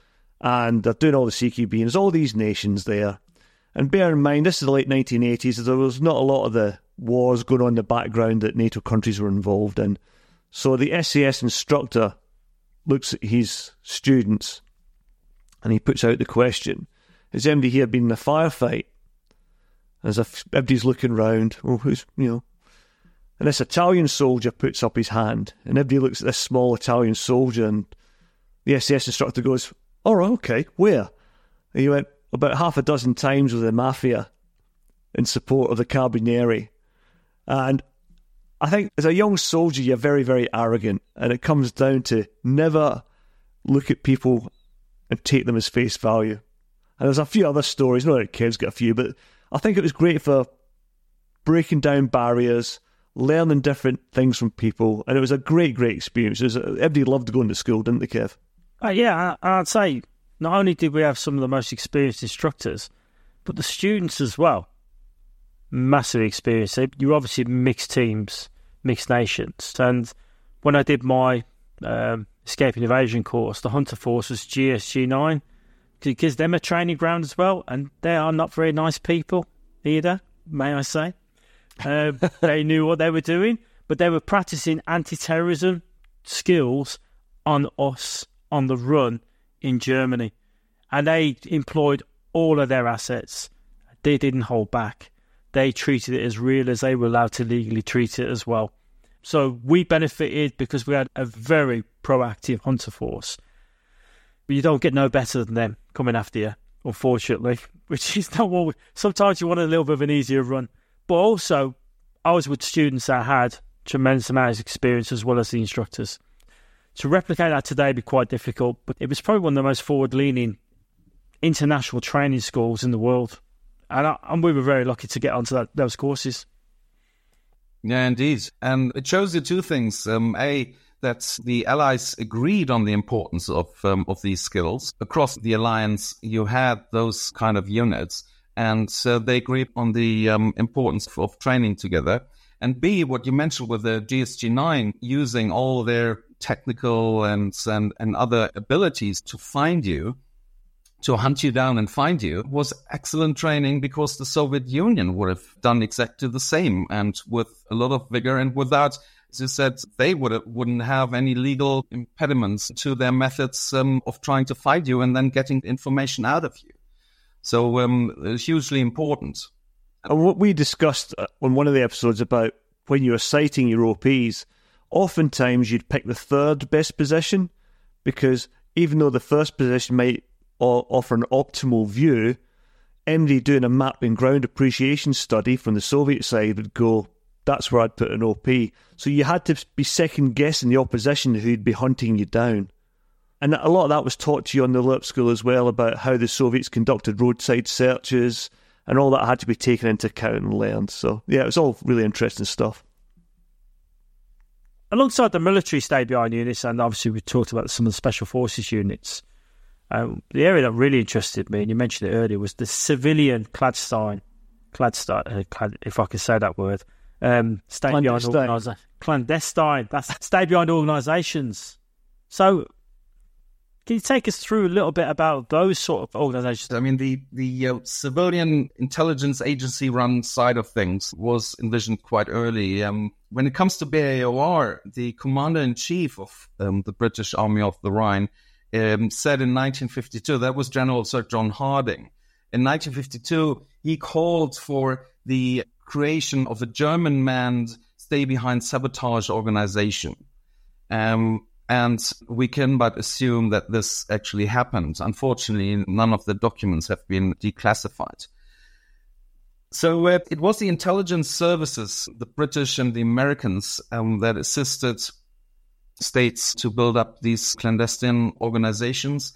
and they're doing all the C Q B, and there's all these nations there. And bear in mind, this is the late nineteen eighties, there was not a lot of the wars going on in the background that NATO countries were involved in. So the S A S instructor looks at his students and he puts out the question, has anybody here been in a firefight? As if everybody's looking round, oh, who's, you know. And this Italian soldier puts up his hand, and everybody looks at this small Italian soldier, and the S A S instructor goes, all right, okay, where? And he went, about half a dozen times with the Mafia in support of the Carabinieri. And I think as a young soldier, you're very, very arrogant, and it comes down to never look at people and take them as face value. And there's a few other stories, not that Kev's got a few, but I think it was great for breaking down barriers, learning different things from people, and it was a great, great experience. It was, everybody loved going to school, didn't they, Kev? Uh, yeah, I'd say not only did we have some of the most experienced instructors, but the students as well. Massive experience. You're obviously mixed teams, mixed nations. And when I did my um, escape and evasion course, the Hunter Force was G S G nine. It gives them a training ground as well, and they are not very nice people either, may I say. Uh, they knew what they were doing, but they were practicing anti-terrorism skills on us on the run in Germany, and they employed all of their assets. They didn't hold back. They treated it as real as they were allowed to legally treat it as well. So we benefited because we had a very proactive Hunter Force. But you don't get no better than them coming after you, unfortunately, which is not what we... Sometimes you want a little bit of an easier run. But also, I was with students that had tremendous amount of experience as well as the instructors. To replicate that today would be quite difficult, but it was probably one of the most forward-leaning international training schools in the world. And, I, and we were very lucky to get onto that, those courses. Yeah, indeed. And it shows you two things. Um, A, that the Allies agreed on the importance of um, of these skills. Across the alliance, you had those kind of units, and so they agreed on the um, importance of training together. And B, what you mentioned with the G S G nine, using all their technical and, and, and other abilities to find you, to hunt you down and find you, was excellent training, because the Soviet Union would have done exactly the same, and with a lot of vigor, and without, as you said, they would have, wouldn't have any legal impediments to their methods um, of trying to find you and then getting information out of you. So um, it's hugely important. And what we discussed on one of the episodes about when you were sighting your O Ps, oftentimes you'd pick the third best position, because even though the first position might offer an optimal view, anybody doing a map and ground appreciation study from the Soviet side would go, that's where I'd put an O P. So you had to be second guessing the opposition who'd be hunting you down. And a lot of that was taught to you on the L U R B school as well, about how the Soviets conducted roadside searches, and all that had to be taken into account and learned. So yeah, it was all really interesting stuff. Alongside the military stay behind units, and obviously we talked about some of the special forces units, Um, the area that really interested me, and you mentioned it earlier, was the civilian Kladstein, Kladstein, uh, Klad, if I can say that word, um, stay behind Clandestine. organisations. Clandestine. That's stay behind organisations. So, can you take us through a little bit about those sort of organisations? I mean, the, the uh, civilian intelligence agency-run side of things was envisioned quite early. Um, when it comes to B A O R, the commander-in-chief of um, the British Army of the Rhine um, said in nineteen fifty-two, that was General Sir John Harding. In nineteen fifty-two, he called for the creation of a German-manned stay-behind sabotage organization. Um, and we can but assume that this actually happened. Unfortunately, none of the documents have been declassified. So uh, it was the intelligence services, the British and the Americans, um, that assisted states to build up these clandestine organizations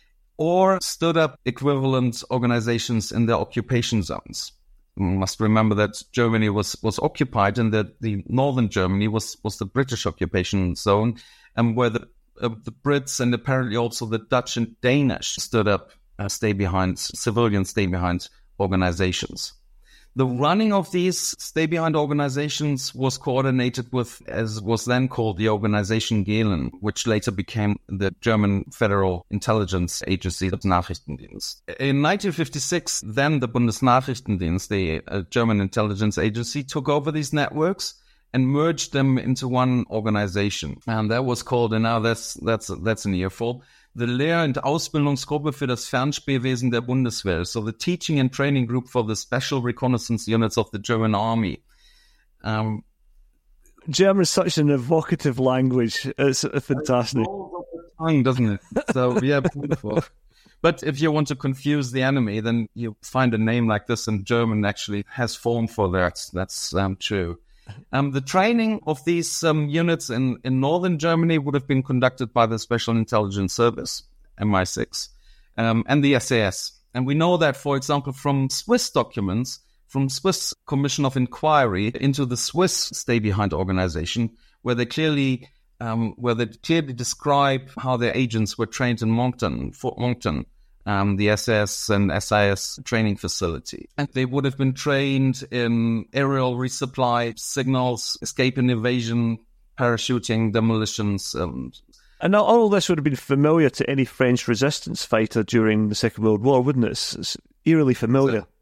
or stood up equivalent organizations in their occupation zones. We must remember that Germany was, was occupied and that the northern Germany was, was the British occupation zone, and where the, uh, the Brits and apparently also the Dutch and Danish stood up uh, stay-behind, civilian stay-behind organizations. The running of these stay-behind organizations was coordinated with, as was then called, the Organisation Gehlen, which later became the German Federal Intelligence Agency, the Nachrichtendienst. In nineteen fifty-six, then the Bundesnachrichtendienst, the uh, German intelligence agency, took over these networks and merged them into one organization. And that was called, and now that's, that's, that's an earful, the Lehr- und Ausbildungsgruppe für das Fernspähwesen der Bundeswehr, so the teaching and training group for the special reconnaissance units of the German army. Um, German is such an evocative language. It's fantastic. It rolls off the tongue, doesn't it? So, yeah, beautiful. But if you want to confuse the enemy, then you find a name like this, and German actually has form for that. That's um, true. Um, the training of these um, units in, in northern Germany would have been conducted by the Special Intelligence Service, M I six, um, and the S A S. And we know that, for example, from Swiss documents, from Swiss Commission of Inquiry into the Swiss stay-behind organization, where they clearly um, where they clearly describe how their agents were trained in Moncton, Fort Moncton, Um, the S S and S I S training facility. And they would have been trained in aerial resupply, signals, escape and evasion, parachuting, demolitions. Um, and all this would have been familiar to any French resistance fighter during the Second World War, wouldn't it? It's, it's eerily familiar. So,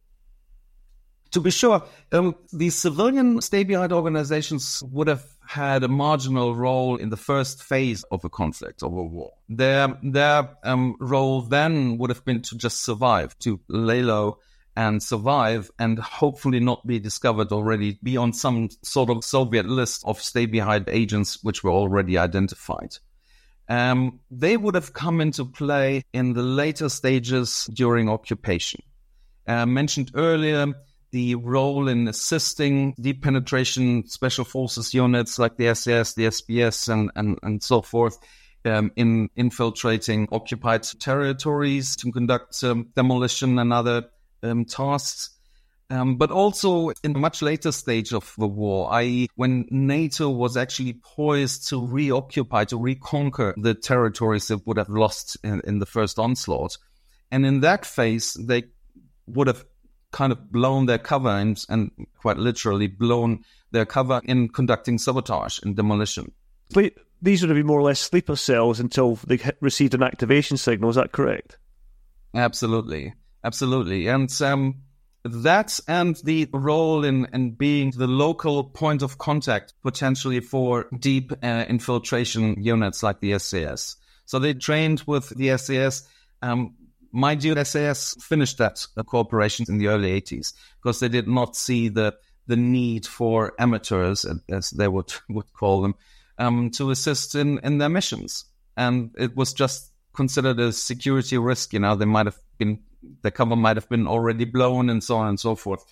to be sure, um, the civilian stay-behind organizations would have had a marginal role in the first phase of a conflict, of a war. Their their um, role then would have been to just survive, to lay low and survive, and hopefully not be discovered already, be on some sort of Soviet list of stay-behind agents which were already identified. Um, they would have come into play in the later stages during occupation. Uh, mentioned earlier, the role in assisting deep penetration special forces units like the S A S, the S B S, and, and, and so forth, um, in infiltrating occupied territories to conduct um, demolition and other um, tasks. Um, but also in a much later stage of the war, that is when NATO was actually poised to reoccupy, to reconquer the territories it would have lost in, in the first onslaught. And in that phase, they would have kind of blown their cover and, and quite literally blown their cover in conducting sabotage and demolition. These would have been more or less sleeper cells until they received an activation signal. Is that correct? Absolutely. Absolutely. And um, that and the role in, in being the local point of contact potentially for deep uh, infiltration units like the S A S. So they trained with the S A S. Um, Mind you, S A S finished that cooperation in the early eighties because they did not see the the need for amateurs, as they would would call them, um, to assist in, in their missions. And it was just considered a security risk. You know, they might have been, the cover might have been already blown and so on and so forth.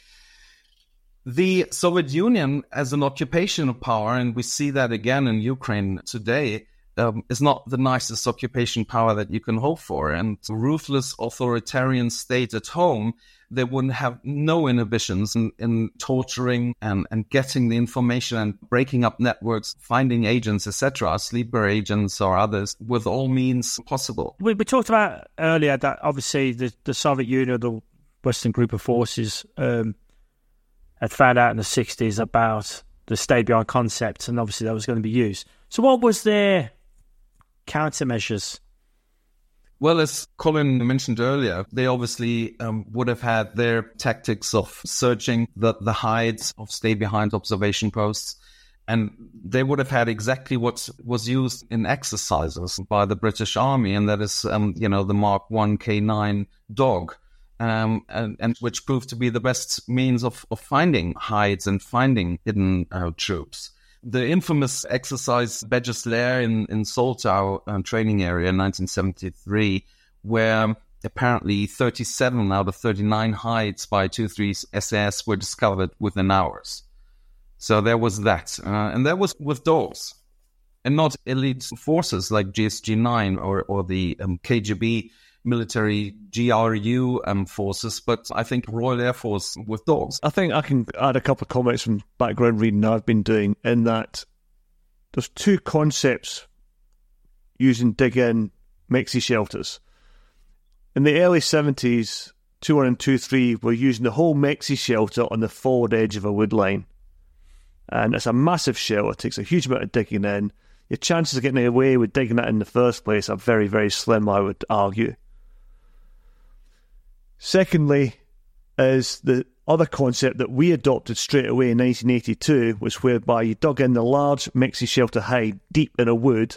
The Soviet Union as an occupational power, and we see that again in Ukraine today, Um, is not the nicest occupation power that you can hope for. And a ruthless authoritarian state at home, they wouldn't have no inhibitions in, in torturing and, and getting the information and breaking up networks, finding agents, et cetera, sleeper agents or others, with all means possible. We, we talked about earlier that obviously the, the Soviet Union, the Western group of forces, um, had found out in the sixties about the stay behind concept, and obviously that was going to be used. So what was their countermeasures? Well, as Colin mentioned earlier, they obviously um, would have had their tactics of searching the, the hides of stay-behind observation posts, and they would have had exactly what was used in exercises by the British Army, and that is, um, you know, the Mark one K nine dog, um, and, and which proved to be the best means of, of finding hides and finding hidden uh, troops. The infamous exercise Badger's Lair in, in Saltau um, training area in nineteen seventy-three, where apparently thirty-seven out of thirty-nine hides by two three S A S were discovered within hours. So there was that. Uh, and that was with dogs, and not elite forces like G S G nine or, or the um, K G B military G R U um, forces, but I think Royal Air Force with dogs. I think I can add a couple of comments from background reading I've been doing, in that there's two concepts using dig-in Mexi shelters. In the early seventies, two one and two three were using the whole Mexi shelter on the forward edge of a wood line. And it's a massive shelter, it takes a huge amount of digging in. Your chances of getting away with digging it in the first place are very, very slim, I would argue. Secondly, is the other concept that we adopted straight away in nineteen eighty-two, was whereby you dug in the large Mexi shelter hide deep in a wood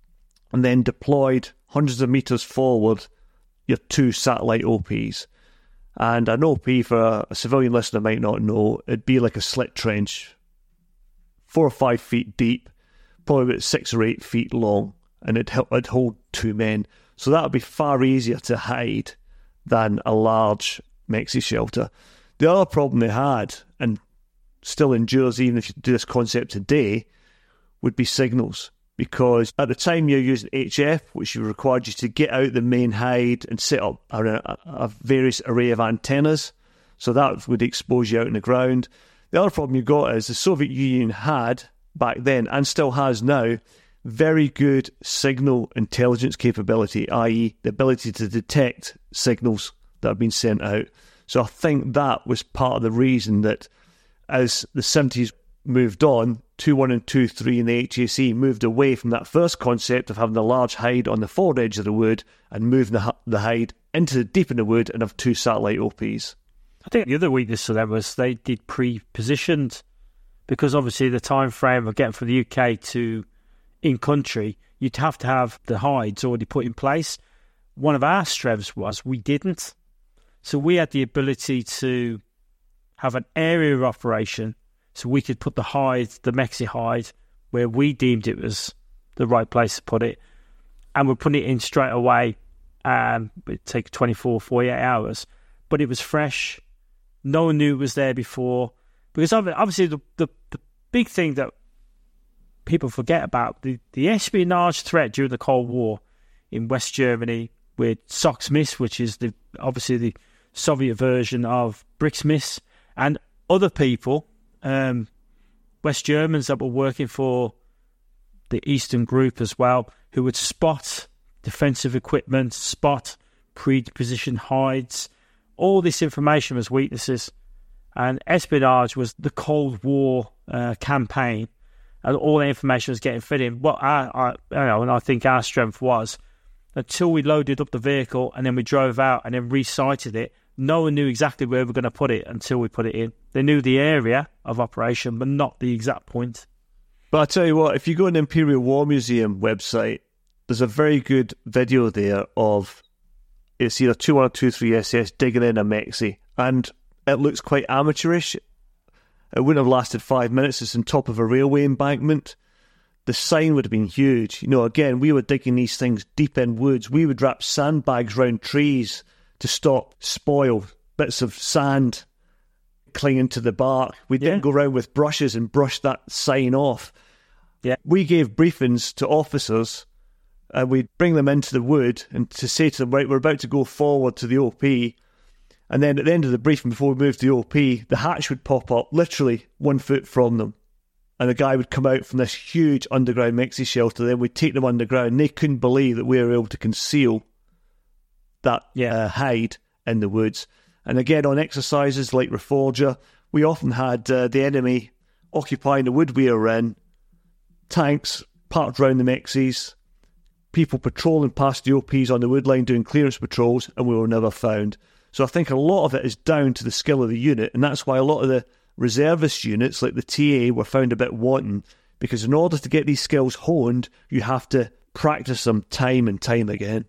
and then deployed hundreds of metres forward your two satellite O Ps. And an O P, for a, a civilian listener might not know, it'd be like a slit trench, four or five feet deep, probably about six or eight feet long, and it'd, it'd hold two men. So that would be far easier to hide than a large Mexi shelter. The other problem they had, and still endures even if you do this concept today, would be signals. Because at the time you're using H F, which required you to get out the main hide and set up a, a, a various array of antennas, so that would expose you out in the ground. The other problem you got is the Soviet Union had, back then, and still has now, very good signal intelligence capability, that is the ability to detect signals that have been sent out. So I think that was part of the reason that as the seventies moved on, two one and two three in the H A C moved away from that first concept of having a large hide on the forward edge of the wood and moving the, the hide into the deep in the wood and have two satellite O Ps. I think the other weakness for them was they did pre-positioned, because obviously the time frame of getting from the U K to in-country, you'd have to have the hides already put in place. One of our strengths was we didn't. So we had the ability to have an area of operation, so we could put the hide, the Mexi hide, where we deemed it was the right place to put it, and we're putting it in straight away, and it'd take twenty-four, forty-eight hours. But it was fresh. No one knew it was there before. Because obviously the, the, the big thing that people forget about, the, the espionage threat during the Cold War in West Germany with SOXMIS, which is the obviously the Soviet version of BRIXMIS, and other people, um, West Germans that were working for the Eastern Group as well, who would spot defensive equipment, spot pre-positioned hides. All this information was weaknesses. And espionage was the Cold War uh, campaign, and all the information was getting fed in. What I, I, you know, and I think our strength was, until we loaded up the vehicle and then we drove out and then resighted it, no one knew exactly where we were going to put it until we put it in. They knew the area of operation, but not the exact point. But I tell you what, if you go on the Imperial War Museum website, there's a very good video there of, it's either two one or two three S S digging in a Mexi, and it looks quite amateurish. It wouldn't have lasted five minutes. It's on top of a railway embankment. The sign would have been huge. You know, again, we were digging these things deep in woods. We would wrap sandbags round trees to stop spoil, bits of sand clinging to the bark. We didn't yeah. go around with brushes and brush that sign off. Yeah, we gave briefings to officers, and we'd bring them into the wood and to say to them, right, we're about to go forward to the O P. And then at the end of the briefing, before we moved to the O P, the hatch would pop up literally one foot from them. And the guy would come out from this huge underground Mexi shelter. Then we'd take them underground. And they couldn't believe that we were able to conceal that yeah. uh, hide in the woods. And again, on exercises like Reforger, we often had uh, the enemy occupying the wood we were in, tanks parked around the Mexies, people patrolling past the O Ps on the wood line doing clearance patrols, and we were never found. So I think a lot of it is down to the skill of the unit, and that's why a lot of the reservist units, like the T A, were found a bit wanting, because in order to get these skills honed, you have to practice them time and time again.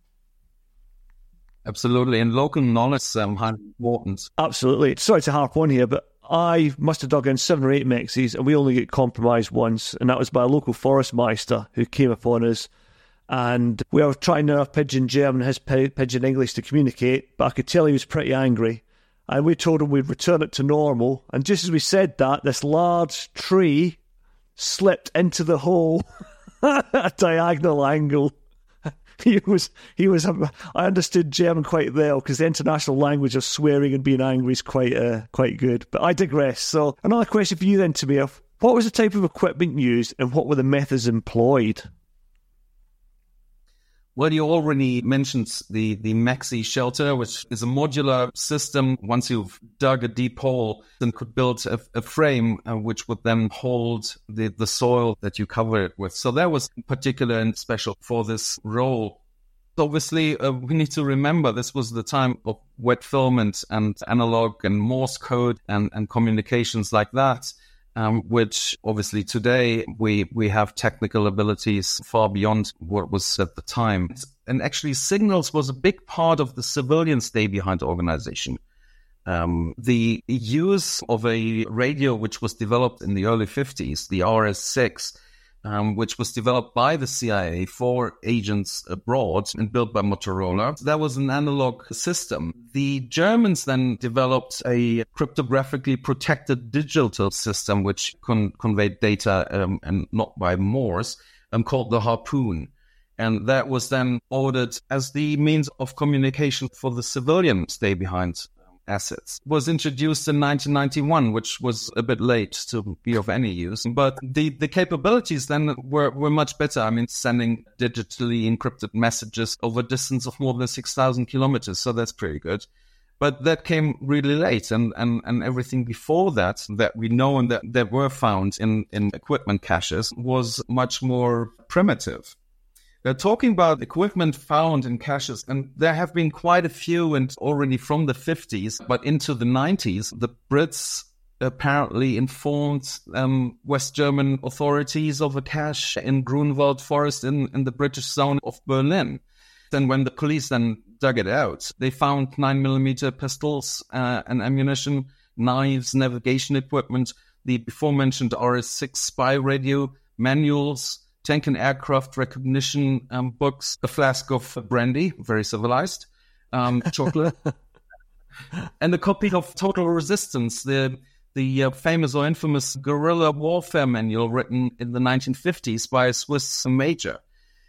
Absolutely, and local knowledge is um, highly important. Absolutely. Sorry to harp on here, but I must have dug in seven or eight Mexies, and we only get compromised once, and that was by a local forest meister who came upon us. And we were trying our pidgin German, his pidgin English to communicate, but I could tell he was pretty angry. And we told him we'd return it to normal. And just as we said that, this large tree slipped into the hole at a diagonal angle. He was, he was. I understood German quite well because the international language of swearing and being angry is quite, uh, quite good. But I digress. So another question for you then, Tamir. What was the type of equipment used, and what were the methods employed? Well, you already mentioned the, the Mexi shelter, which is a modular system. Once you've dug a deep hole, then could build a, a frame uh, which would then hold the, the soil that you cover it with. So that was particular and special for this role. Obviously, uh, we need to remember this was the time of wet film and, and analog and Morse code and, and communications like that. Um, which obviously today we we have technical abilities far beyond what was at the time. And actually signals was a big part of the civilian stay-behind organization. Um, the use of a radio which was developed in the early fifties, the R S six, um, which was developed by the C I A for agents abroad and built by Motorola. That was an analog system. The Germans then developed a cryptographically protected digital system which con- conveyed data um, and not by Morse, um, called the Harpoon. And that was then ordered as the means of communication for the civilian stay-behind assets. It was introduced in nineteen ninety-one, which was a bit late to be of any use. But the, the capabilities then were, were much better. I mean, sending digitally encrypted messages over a distance of more than six thousand kilometers. So that's pretty good. But that came really late. And, and, and everything before that, that we know and that, that were found in, in equipment caches was much more primitive. We're talking about equipment found in caches, and there have been quite a few, and already from the fifties, but into the nineties, the Brits apparently informed um, West German authorities of a cache in Grunwald Forest in, in the British zone of Berlin. Then when the police then dug it out, they found nine millimeter pistols uh, and ammunition, knives, navigation equipment, the before-mentioned R S six spy radio, manuals, tank and aircraft recognition um, books, a flask of brandy, very civilized, um, chocolate, and a copy of Total Resistance, the the uh, famous or infamous guerrilla warfare manual written in the nineteen fifties by a Swiss major.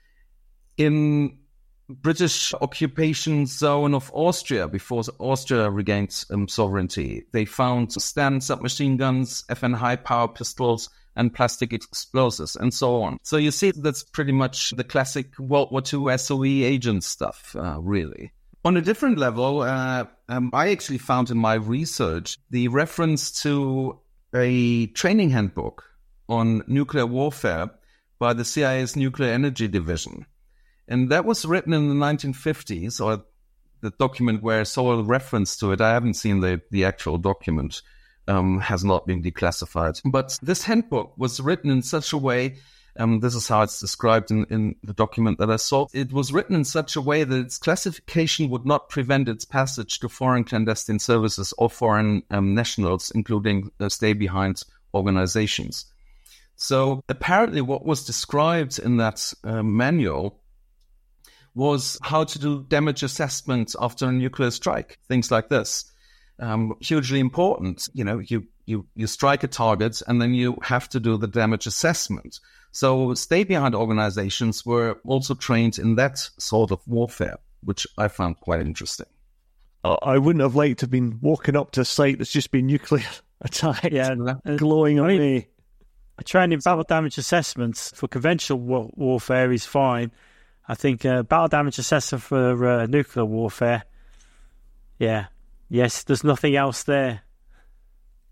In British occupation zone of Austria, before Austria regained um, sovereignty, they found Sten submachine guns, F N high-power pistols, and plastic explosives, and so on. So you see, that's pretty much the classic World War Two S O E agent stuff, uh, really. On a different level, uh, um, I actually found in my research the reference to a training handbook on nuclear warfare by the C I A's Nuclear Energy Division. And that was written in the nineteen fifties, or the document where I saw a reference to it. I haven't seen the, the actual document. Um, has not been declassified. But this handbook was written in such a way, um, this is how it's described in, in the document that I saw. It was written in such a way that its classification would not prevent its passage to foreign clandestine services or foreign um, nationals, including uh, stay-behind organizations. So apparently what was described in that uh, manual was how to do damage assessment after a nuclear strike, things like this. Um, hugely important. You know, you, you, you strike a target and then you have to do the damage assessment. So stay-behind organizations were also trained in that sort of warfare, which I found quite interesting. I wouldn't have liked to have been walking up to a site that's just been nuclear attacked, yeah, glowing I mean, away. Training battle damage assessments for conventional war- warfare is fine. I think uh, battle damage assessment for uh, nuclear warfare, yeah. Yes, there's nothing else there.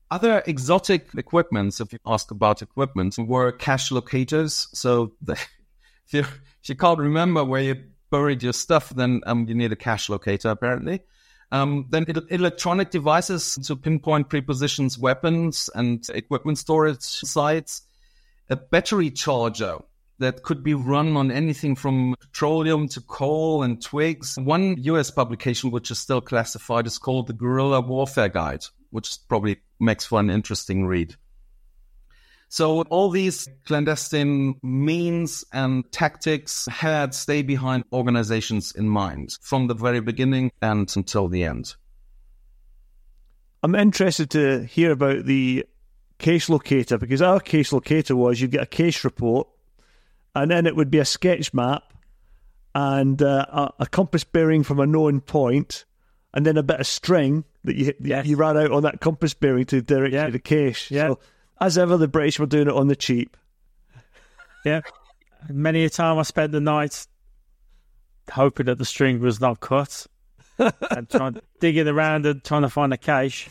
Other exotic equipments, if you ask about equipment, were cache locators. So the, if, you, if you can't remember where you buried your stuff, then um, you need a cache locator, apparently. Um, then el- electronic devices to pinpoint prepositions, weapons, and equipment storage sites. A battery charger that could be run on anything from petroleum to coal and twigs. One U S publication, which is still classified, is called the Guerrilla Warfare Guide, which probably makes for an interesting read. So all these clandestine means and tactics had stay-behind organizations in mind from the very beginning and until the end. I'm interested to hear about the cache locator, because our cache locator was you'd get a cache report, and then it would be a sketch map and uh, a, a compass bearing from a known point, and then a bit of string that you yes. you ran out on that compass bearing to direct yeah. you to the cache. Yeah. So, as ever, the British were doing it on the cheap. Yeah. Many a time I spent the night hoping that the string was not cut and trying digging around and trying to find a cache.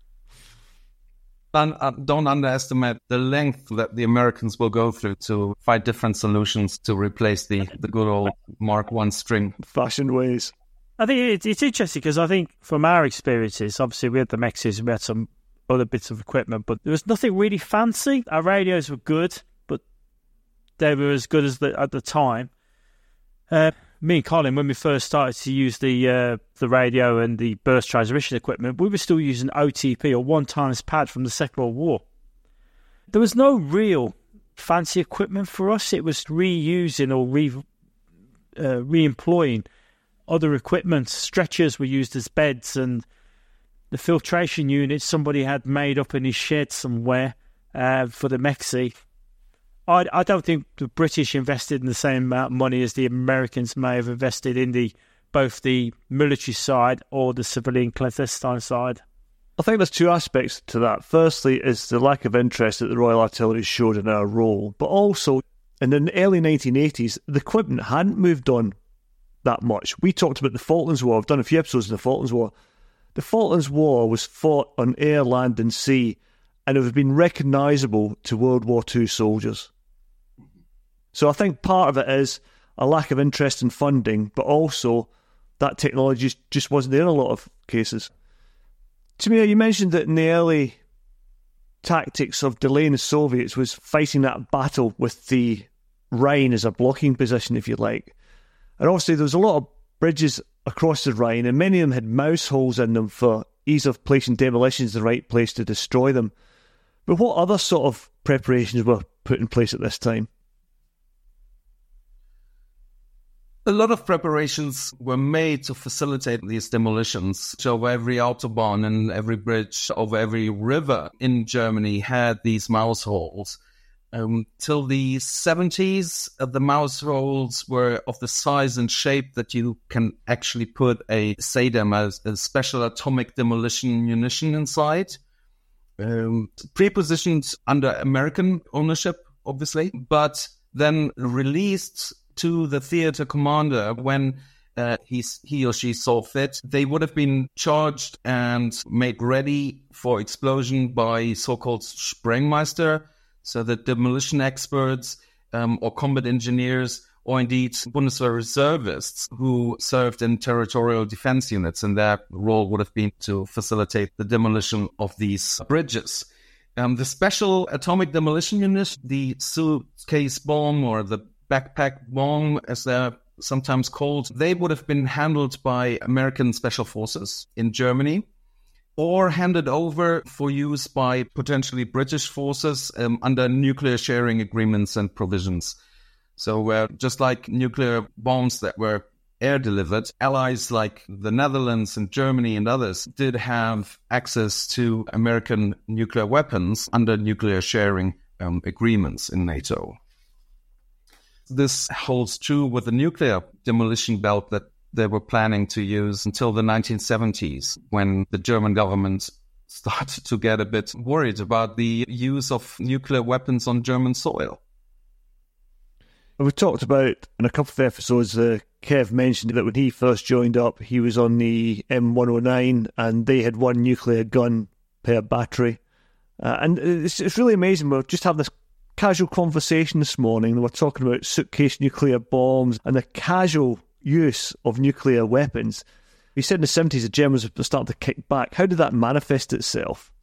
And uh, don't underestimate the length that the Americans will go through to find different solutions to replace the, the good old Mark one string. Fashioned ways. I think it's, it's interesting because I think from our experiences, obviously we had the Mexis, we had some other bits of equipment, but there was nothing really fancy. Our radios were good, but they were as good as the, at the time. Uh, me and Colin, when we first started to use the uh, the radio and the burst transmission equipment, we were still using O T P, or one times pad from the Second World War. There was no real fancy equipment for us. It was reusing or re uh, re-employing other equipment. Stretchers were used as beds, and the filtration unit somebody had made up in his shed somewhere uh, for the Mexi. I, I don't think the British invested in the same amount of money as the Americans may have invested in the both the military side or the civilian clandestine side. I think there's two aspects to that. Firstly is the lack of interest that the Royal Artillery showed in our role, but also in the early nineteen eighties, the equipment hadn't moved on that much. We talked about the Falklands War. I've done a few episodes on the Falklands War. The Falklands War was fought on air, land and sea, and it would have been recognisable to World War Two soldiers. So I think part of it is a lack of interest in funding, but also that technology just wasn't there in a lot of cases. Tamir, you mentioned that in the early tactics of delaying the Soviets was fighting that battle with the Rhine as a blocking position, if you like. And obviously there was a lot of bridges across the Rhine, and many of them had mouse holes in them for ease of placing demolitions in the right place to destroy them. But what other sort of preparations were put in place at this time? A lot of preparations were made to facilitate these demolitions. So over every autobahn and every bridge, over every river in Germany had these mouse holes. Um, till the seventies, uh, the mouse holes were of the size and shape that you can actually put a S A D E M, as a special atomic demolition munition inside. Um, pre-positioned under American ownership, obviously, but then released to the theater commander when uh, he, he or she saw fit. They would have been charged and made ready for explosion by so-called Sprengmeister, so the demolition experts um, or combat engineers, or indeed Bundeswehr reservists who served in territorial defense units, and their role would have been to facilitate the demolition of these bridges. Um, the special atomic demolition unit, the suitcase bomb or the backpack bomb, as they're sometimes called, they would have been handled by American special forces in Germany, or handed over for use by potentially British forces um, under nuclear sharing agreements and provisions. So uh, just like nuclear bombs that were air delivered, allies like the Netherlands and Germany and others did have access to American nuclear weapons under nuclear sharing um, agreements in NATO. This holds true with the nuclear demolition belt that they were planning to use until the nineteen seventies, when the German government started to get a bit worried about the use of nuclear weapons on German soil. We've talked about in a couple of episodes, uh, Kev mentioned that when he first joined up, he was on the M one oh nine and they had one nuclear gun per battery. Uh, and it's, it's really amazing. We're just having this casual conversation this morning. We're talking about suitcase nuclear bombs and the casual use of nuclear weapons. You said in the seventies the Germans were starting to kick back. How did that manifest itself?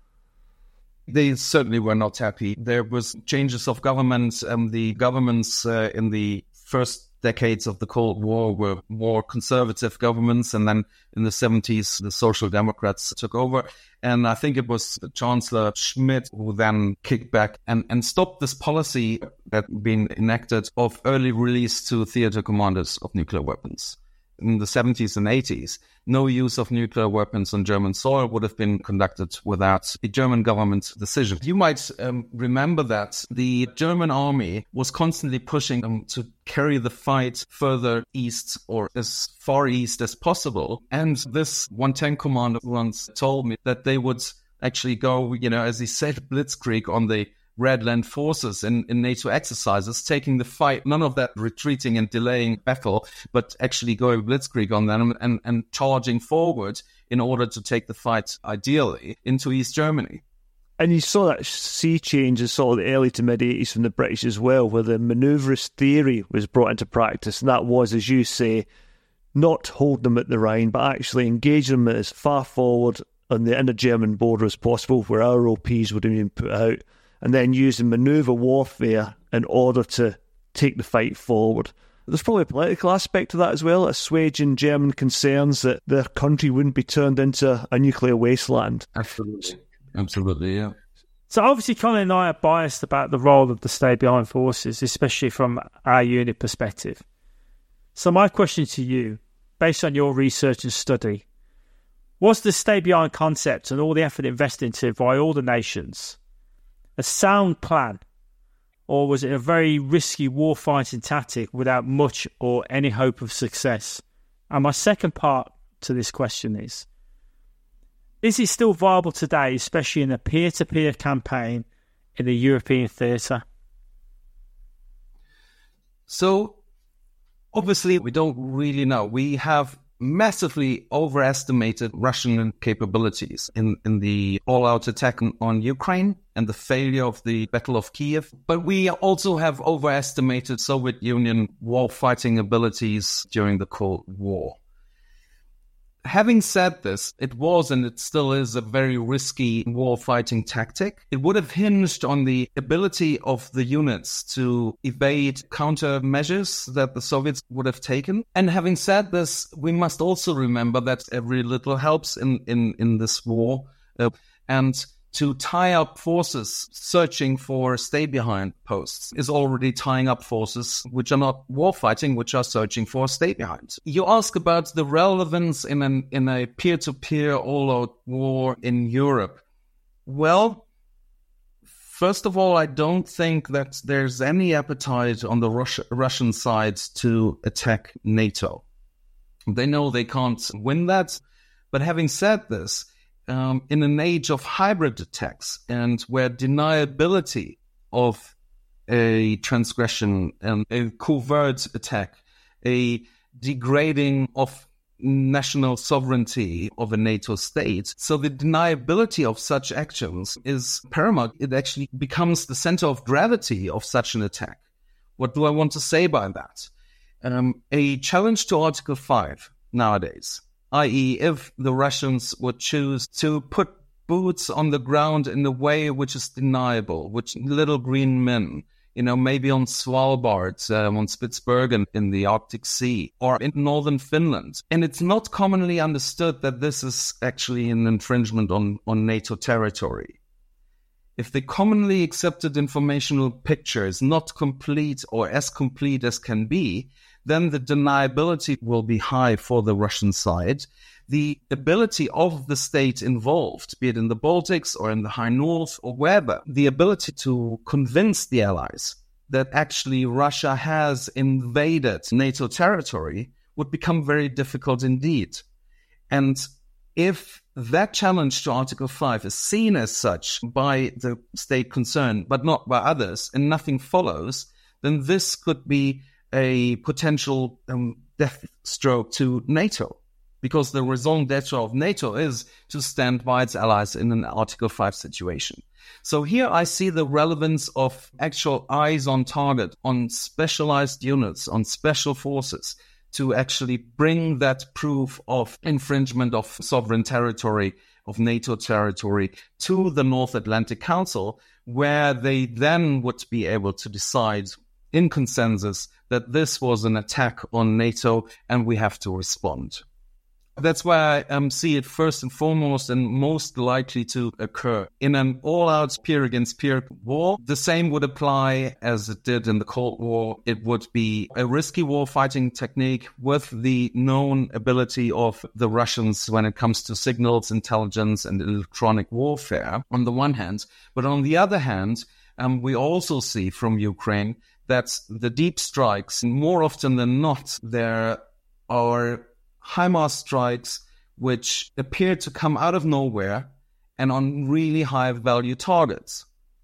They certainly were not happy. There was changes of government. Um, the governments uh, in the first decades of the Cold War were more conservative governments, and then in the seventies the Social Democrats took over. And I think it was Chancellor Schmidt who then kicked back and, and stopped this policy that had been enacted of early release to theater commanders of nuclear weapons. In the seventies and eighties, no use of nuclear weapons on German soil would have been conducted without a German government decision. You might um, remember that the German army was constantly pushing them to carry the fight further east or as far east as possible. And this one tank commander once told me that they would actually go, you know, as he said, blitzkrieg on the Red Land forces in, in NATO exercises, taking the fight, none of that retreating and delaying battle, but actually going blitzkrieg on them and, and charging forward in order to take the fight, ideally, into East Germany. And you saw that sea change in sort of the early to mid-eighties from the British as well, where the manoeuvrist theory was brought into practice. And that was, as you say, not hold them at the Rhine, but actually engage them as far forward on the inner-German border as possible, where our O Ps would have been put out, and then using manoeuvre warfare in order to take the fight forward. There's probably a political aspect to that as well, assuaging German concerns that their country wouldn't be turned into a nuclear wasteland. Absolutely. Absolutely, yeah. So obviously Colin and I are biased about the role of the stay-behind forces, especially from our unit perspective. So my question to you, based on your research and study, was the stay-behind concept and all the effort invested into it by all the nations a sound plan, or was it a very risky war-fighting tactic without much or any hope of success? And my second part to this question is, is it still viable today, especially in a peer-to-peer campaign in the European theatre? So, obviously, we don't really know. We have massively overestimated Russian capabilities in, in the all-out attack on Ukraine and the failure of the Battle of Kiev. But we also have overestimated Soviet Union war-fighting abilities during the Cold War. Having said this, it was and it still is a very risky war-fighting tactic. It would have hinged on the ability of the units to evade countermeasures that the Soviets would have taken. And having said this, we must also remember that every little helps in, in, in this war. Uh, and to tie up forces searching for stay-behind posts is already tying up forces which are not war-fighting, which are searching for stay-behind. You ask about the relevance in an in a peer-to-peer all-out war in Europe. Well, first of all, I don't think that there's any appetite on the Rus- Russian side to attack NATO. They know they can't win that. But having said this, Um, in an age of hybrid attacks and where deniability of a transgression and a covert attack, a degrading of national sovereignty of a NATO state, so the deniability of such actions is paramount. It actually becomes the center of gravity of such an attack. What do I want to say by that? Um, a challenge to Article five nowadays, that is if the Russians would choose to put boots on the ground in a way which is deniable, which little green men, you know, maybe on Svalbard, um, on Spitsbergen in the Arctic Sea, or in northern Finland. And it's not commonly understood that this is actually an infringement on, on NATO territory. If the commonly accepted informational picture is not complete or as complete as can be, then the deniability will be high for the Russian side. The ability of the state involved, be it in the Baltics or in the High North or wherever, the ability to convince the allies that actually Russia has invaded NATO territory would become very difficult indeed. And if that challenge to Article five is seen as such by the state concerned, but not by others, and nothing follows, then this could be a potential um, death stroke to NATO. because the raison d'etre of NATO is to stand by its allies in an Article five situation. So here I see the relevance of actual eyes on target, on specialized units, on special forces, to actually bring that proof of infringement of sovereign territory, of NATO territory, to the North Atlantic Council, where they then would be able to decide in consensus that this was an attack on NATO and we have to respond. That's why I um, see it first and foremost and most likely to occur. In an all-out peer-against-peer war, the same would apply as it did in the Cold War. It would be a risky war-fighting technique with the known ability of the Russians when it comes to signals, intelligence, and electronic warfare, on the one hand. But on the other hand, um, we also see from Ukraine that the deep strikes, more often than not, there are HIMARS strikes which appear to come out of nowhere and on really high value targets.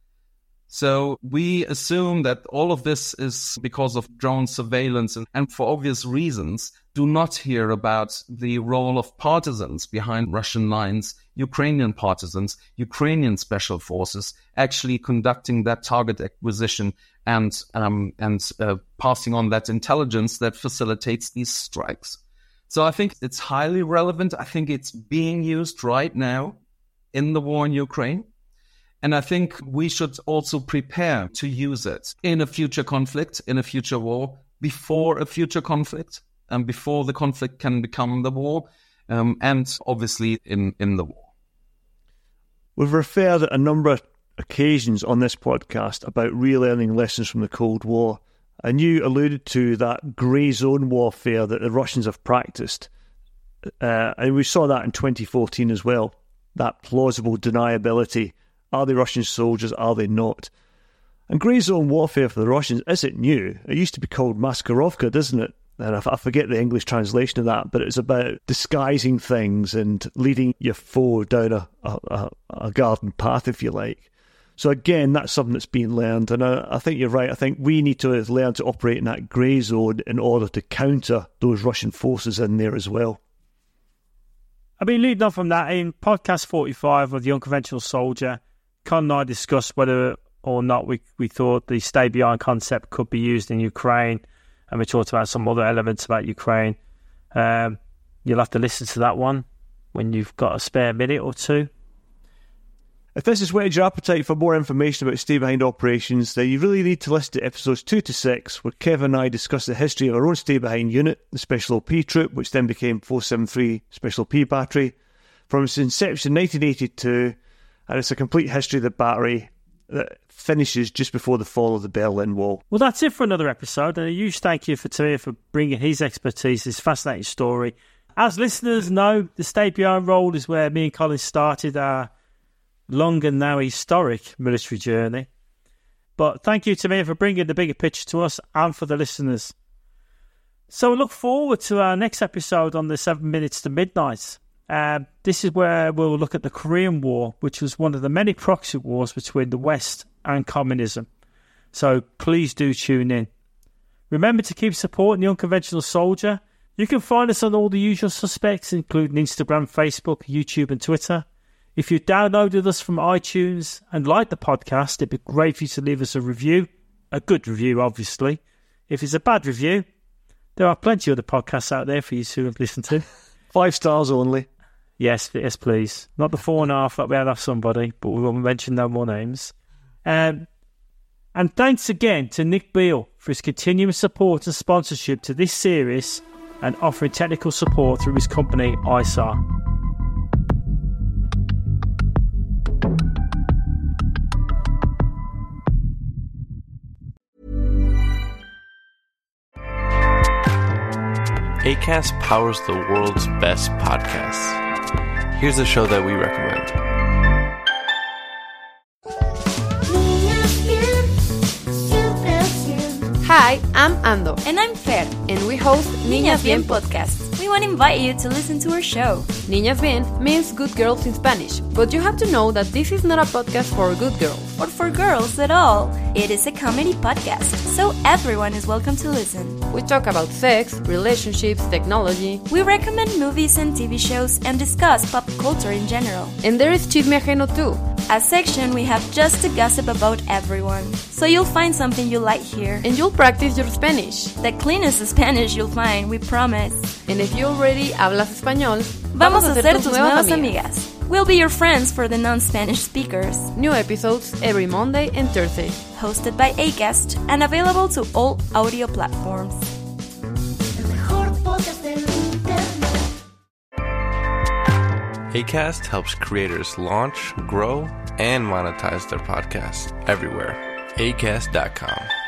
So we assume that all of this is because of drone surveillance and, and for obvious reasons do not hear about the role of partisans behind Russian lines, Ukrainian partisans, Ukrainian special forces actually conducting that target acquisition and um, and uh, passing on that intelligence that facilitates these strikes. So I think it's highly relevant. I think it's being used right now in the war in Ukraine. And I think we should also prepare to use it in a future conflict, in a future war, before a future conflict, and before the conflict can become the war, um, and obviously in, in the war. We've referred at a number of occasions on this podcast about relearning lessons from the Cold War. And you alluded to that grey zone warfare that the Russians have practiced. Uh, and we saw that in twenty fourteen as well, that plausible deniability. Are they Russian soldiers? Are they not? And grey zone warfare for the Russians isn't new. It used to be called Maskirovka, doesn't it? And I, I forget the English translation of that, but it's about disguising things and leading your foe down a, a, a garden path, if you like. So again, that's something that's being learned, and I, I think you're right. I think we need to learn to operate in that grey zone in order to counter those Russian forces in there as well. I mean, leading on from that, in podcast forty-five of The Unconventional Soldier, Con and I discussed whether or not we, we thought the stay behind concept could be used in Ukraine, and we talked about some other elements about Ukraine. Um, you'll have to listen to that one when you've got a spare minute or two. If this has whetted your appetite for more information about stay-behind operations, then you really need to listen to episodes two to six, where Kevin and I discuss the history of our own stay-behind unit, the Special O P Troop, which then became four seventy-three Special O P Battery, from its inception in nineteen eighty-two, and it's a complete history of the battery that finishes just before the fall of the Berlin Wall. Well, that's it for another episode, and a huge thank you for Tamir for bringing his expertise, his fascinating story. As listeners know, the Stay Behind role is where me and Colin started our long and now historic military journey. But thank you to me for bringing the bigger picture to us and for the listeners. So we look forward to our next episode on the Seven Minutes to Midnight. Um, this is where we'll look at the Korean War, which was one of the many proxy wars between the West and communism. So please do tune in. Remember to keep supporting The Unconventional Soldier. You can find us on all the usual suspects, including Instagram, Facebook, YouTube and Twitter. If you downloaded us from iTunes and liked the podcast, it'd be great for you to leave us a review. A good review, obviously. If it's a bad review, there are plenty of other podcasts out there for you to have listened to. Five stars only. Yes, yes, please. Not the four and a half that we had off somebody, but we won't mention no more names. Um, and thanks again to Nick Beale for his continuous support and sponsorship to this series and offering technical support through his company, I S A R. Acast powers the world's best podcasts. Here's a show that we recommend. Hi, I'm Ando. And I'm Fer. And we host Niñas Bien Podcast. we want to invite you to listen to our show. Niñas Bien means good girls in Spanish, but you have to know that this is not a podcast for good girls. Or for girls at all. It is a comedy podcast, so everyone is welcome to listen. We talk about sex, relationships, technology. We recommend movies and T V shows and discuss pop culture in general. And there is Chisme Ajeno too. A section we have just to gossip about everyone. So you'll find something you like here. And you'll practice your Spanish. The cleanest Spanish you'll find, we promise. And if you already hablas español, vamos a ser tus nuevas amigas. We'll be your friends for the non-Spanish speakers. New episodes every Monday and Thursday. Hosted by Acast and available to all audio platforms. Acast helps creators launch, grow, and monetize their podcasts everywhere. acast dot com.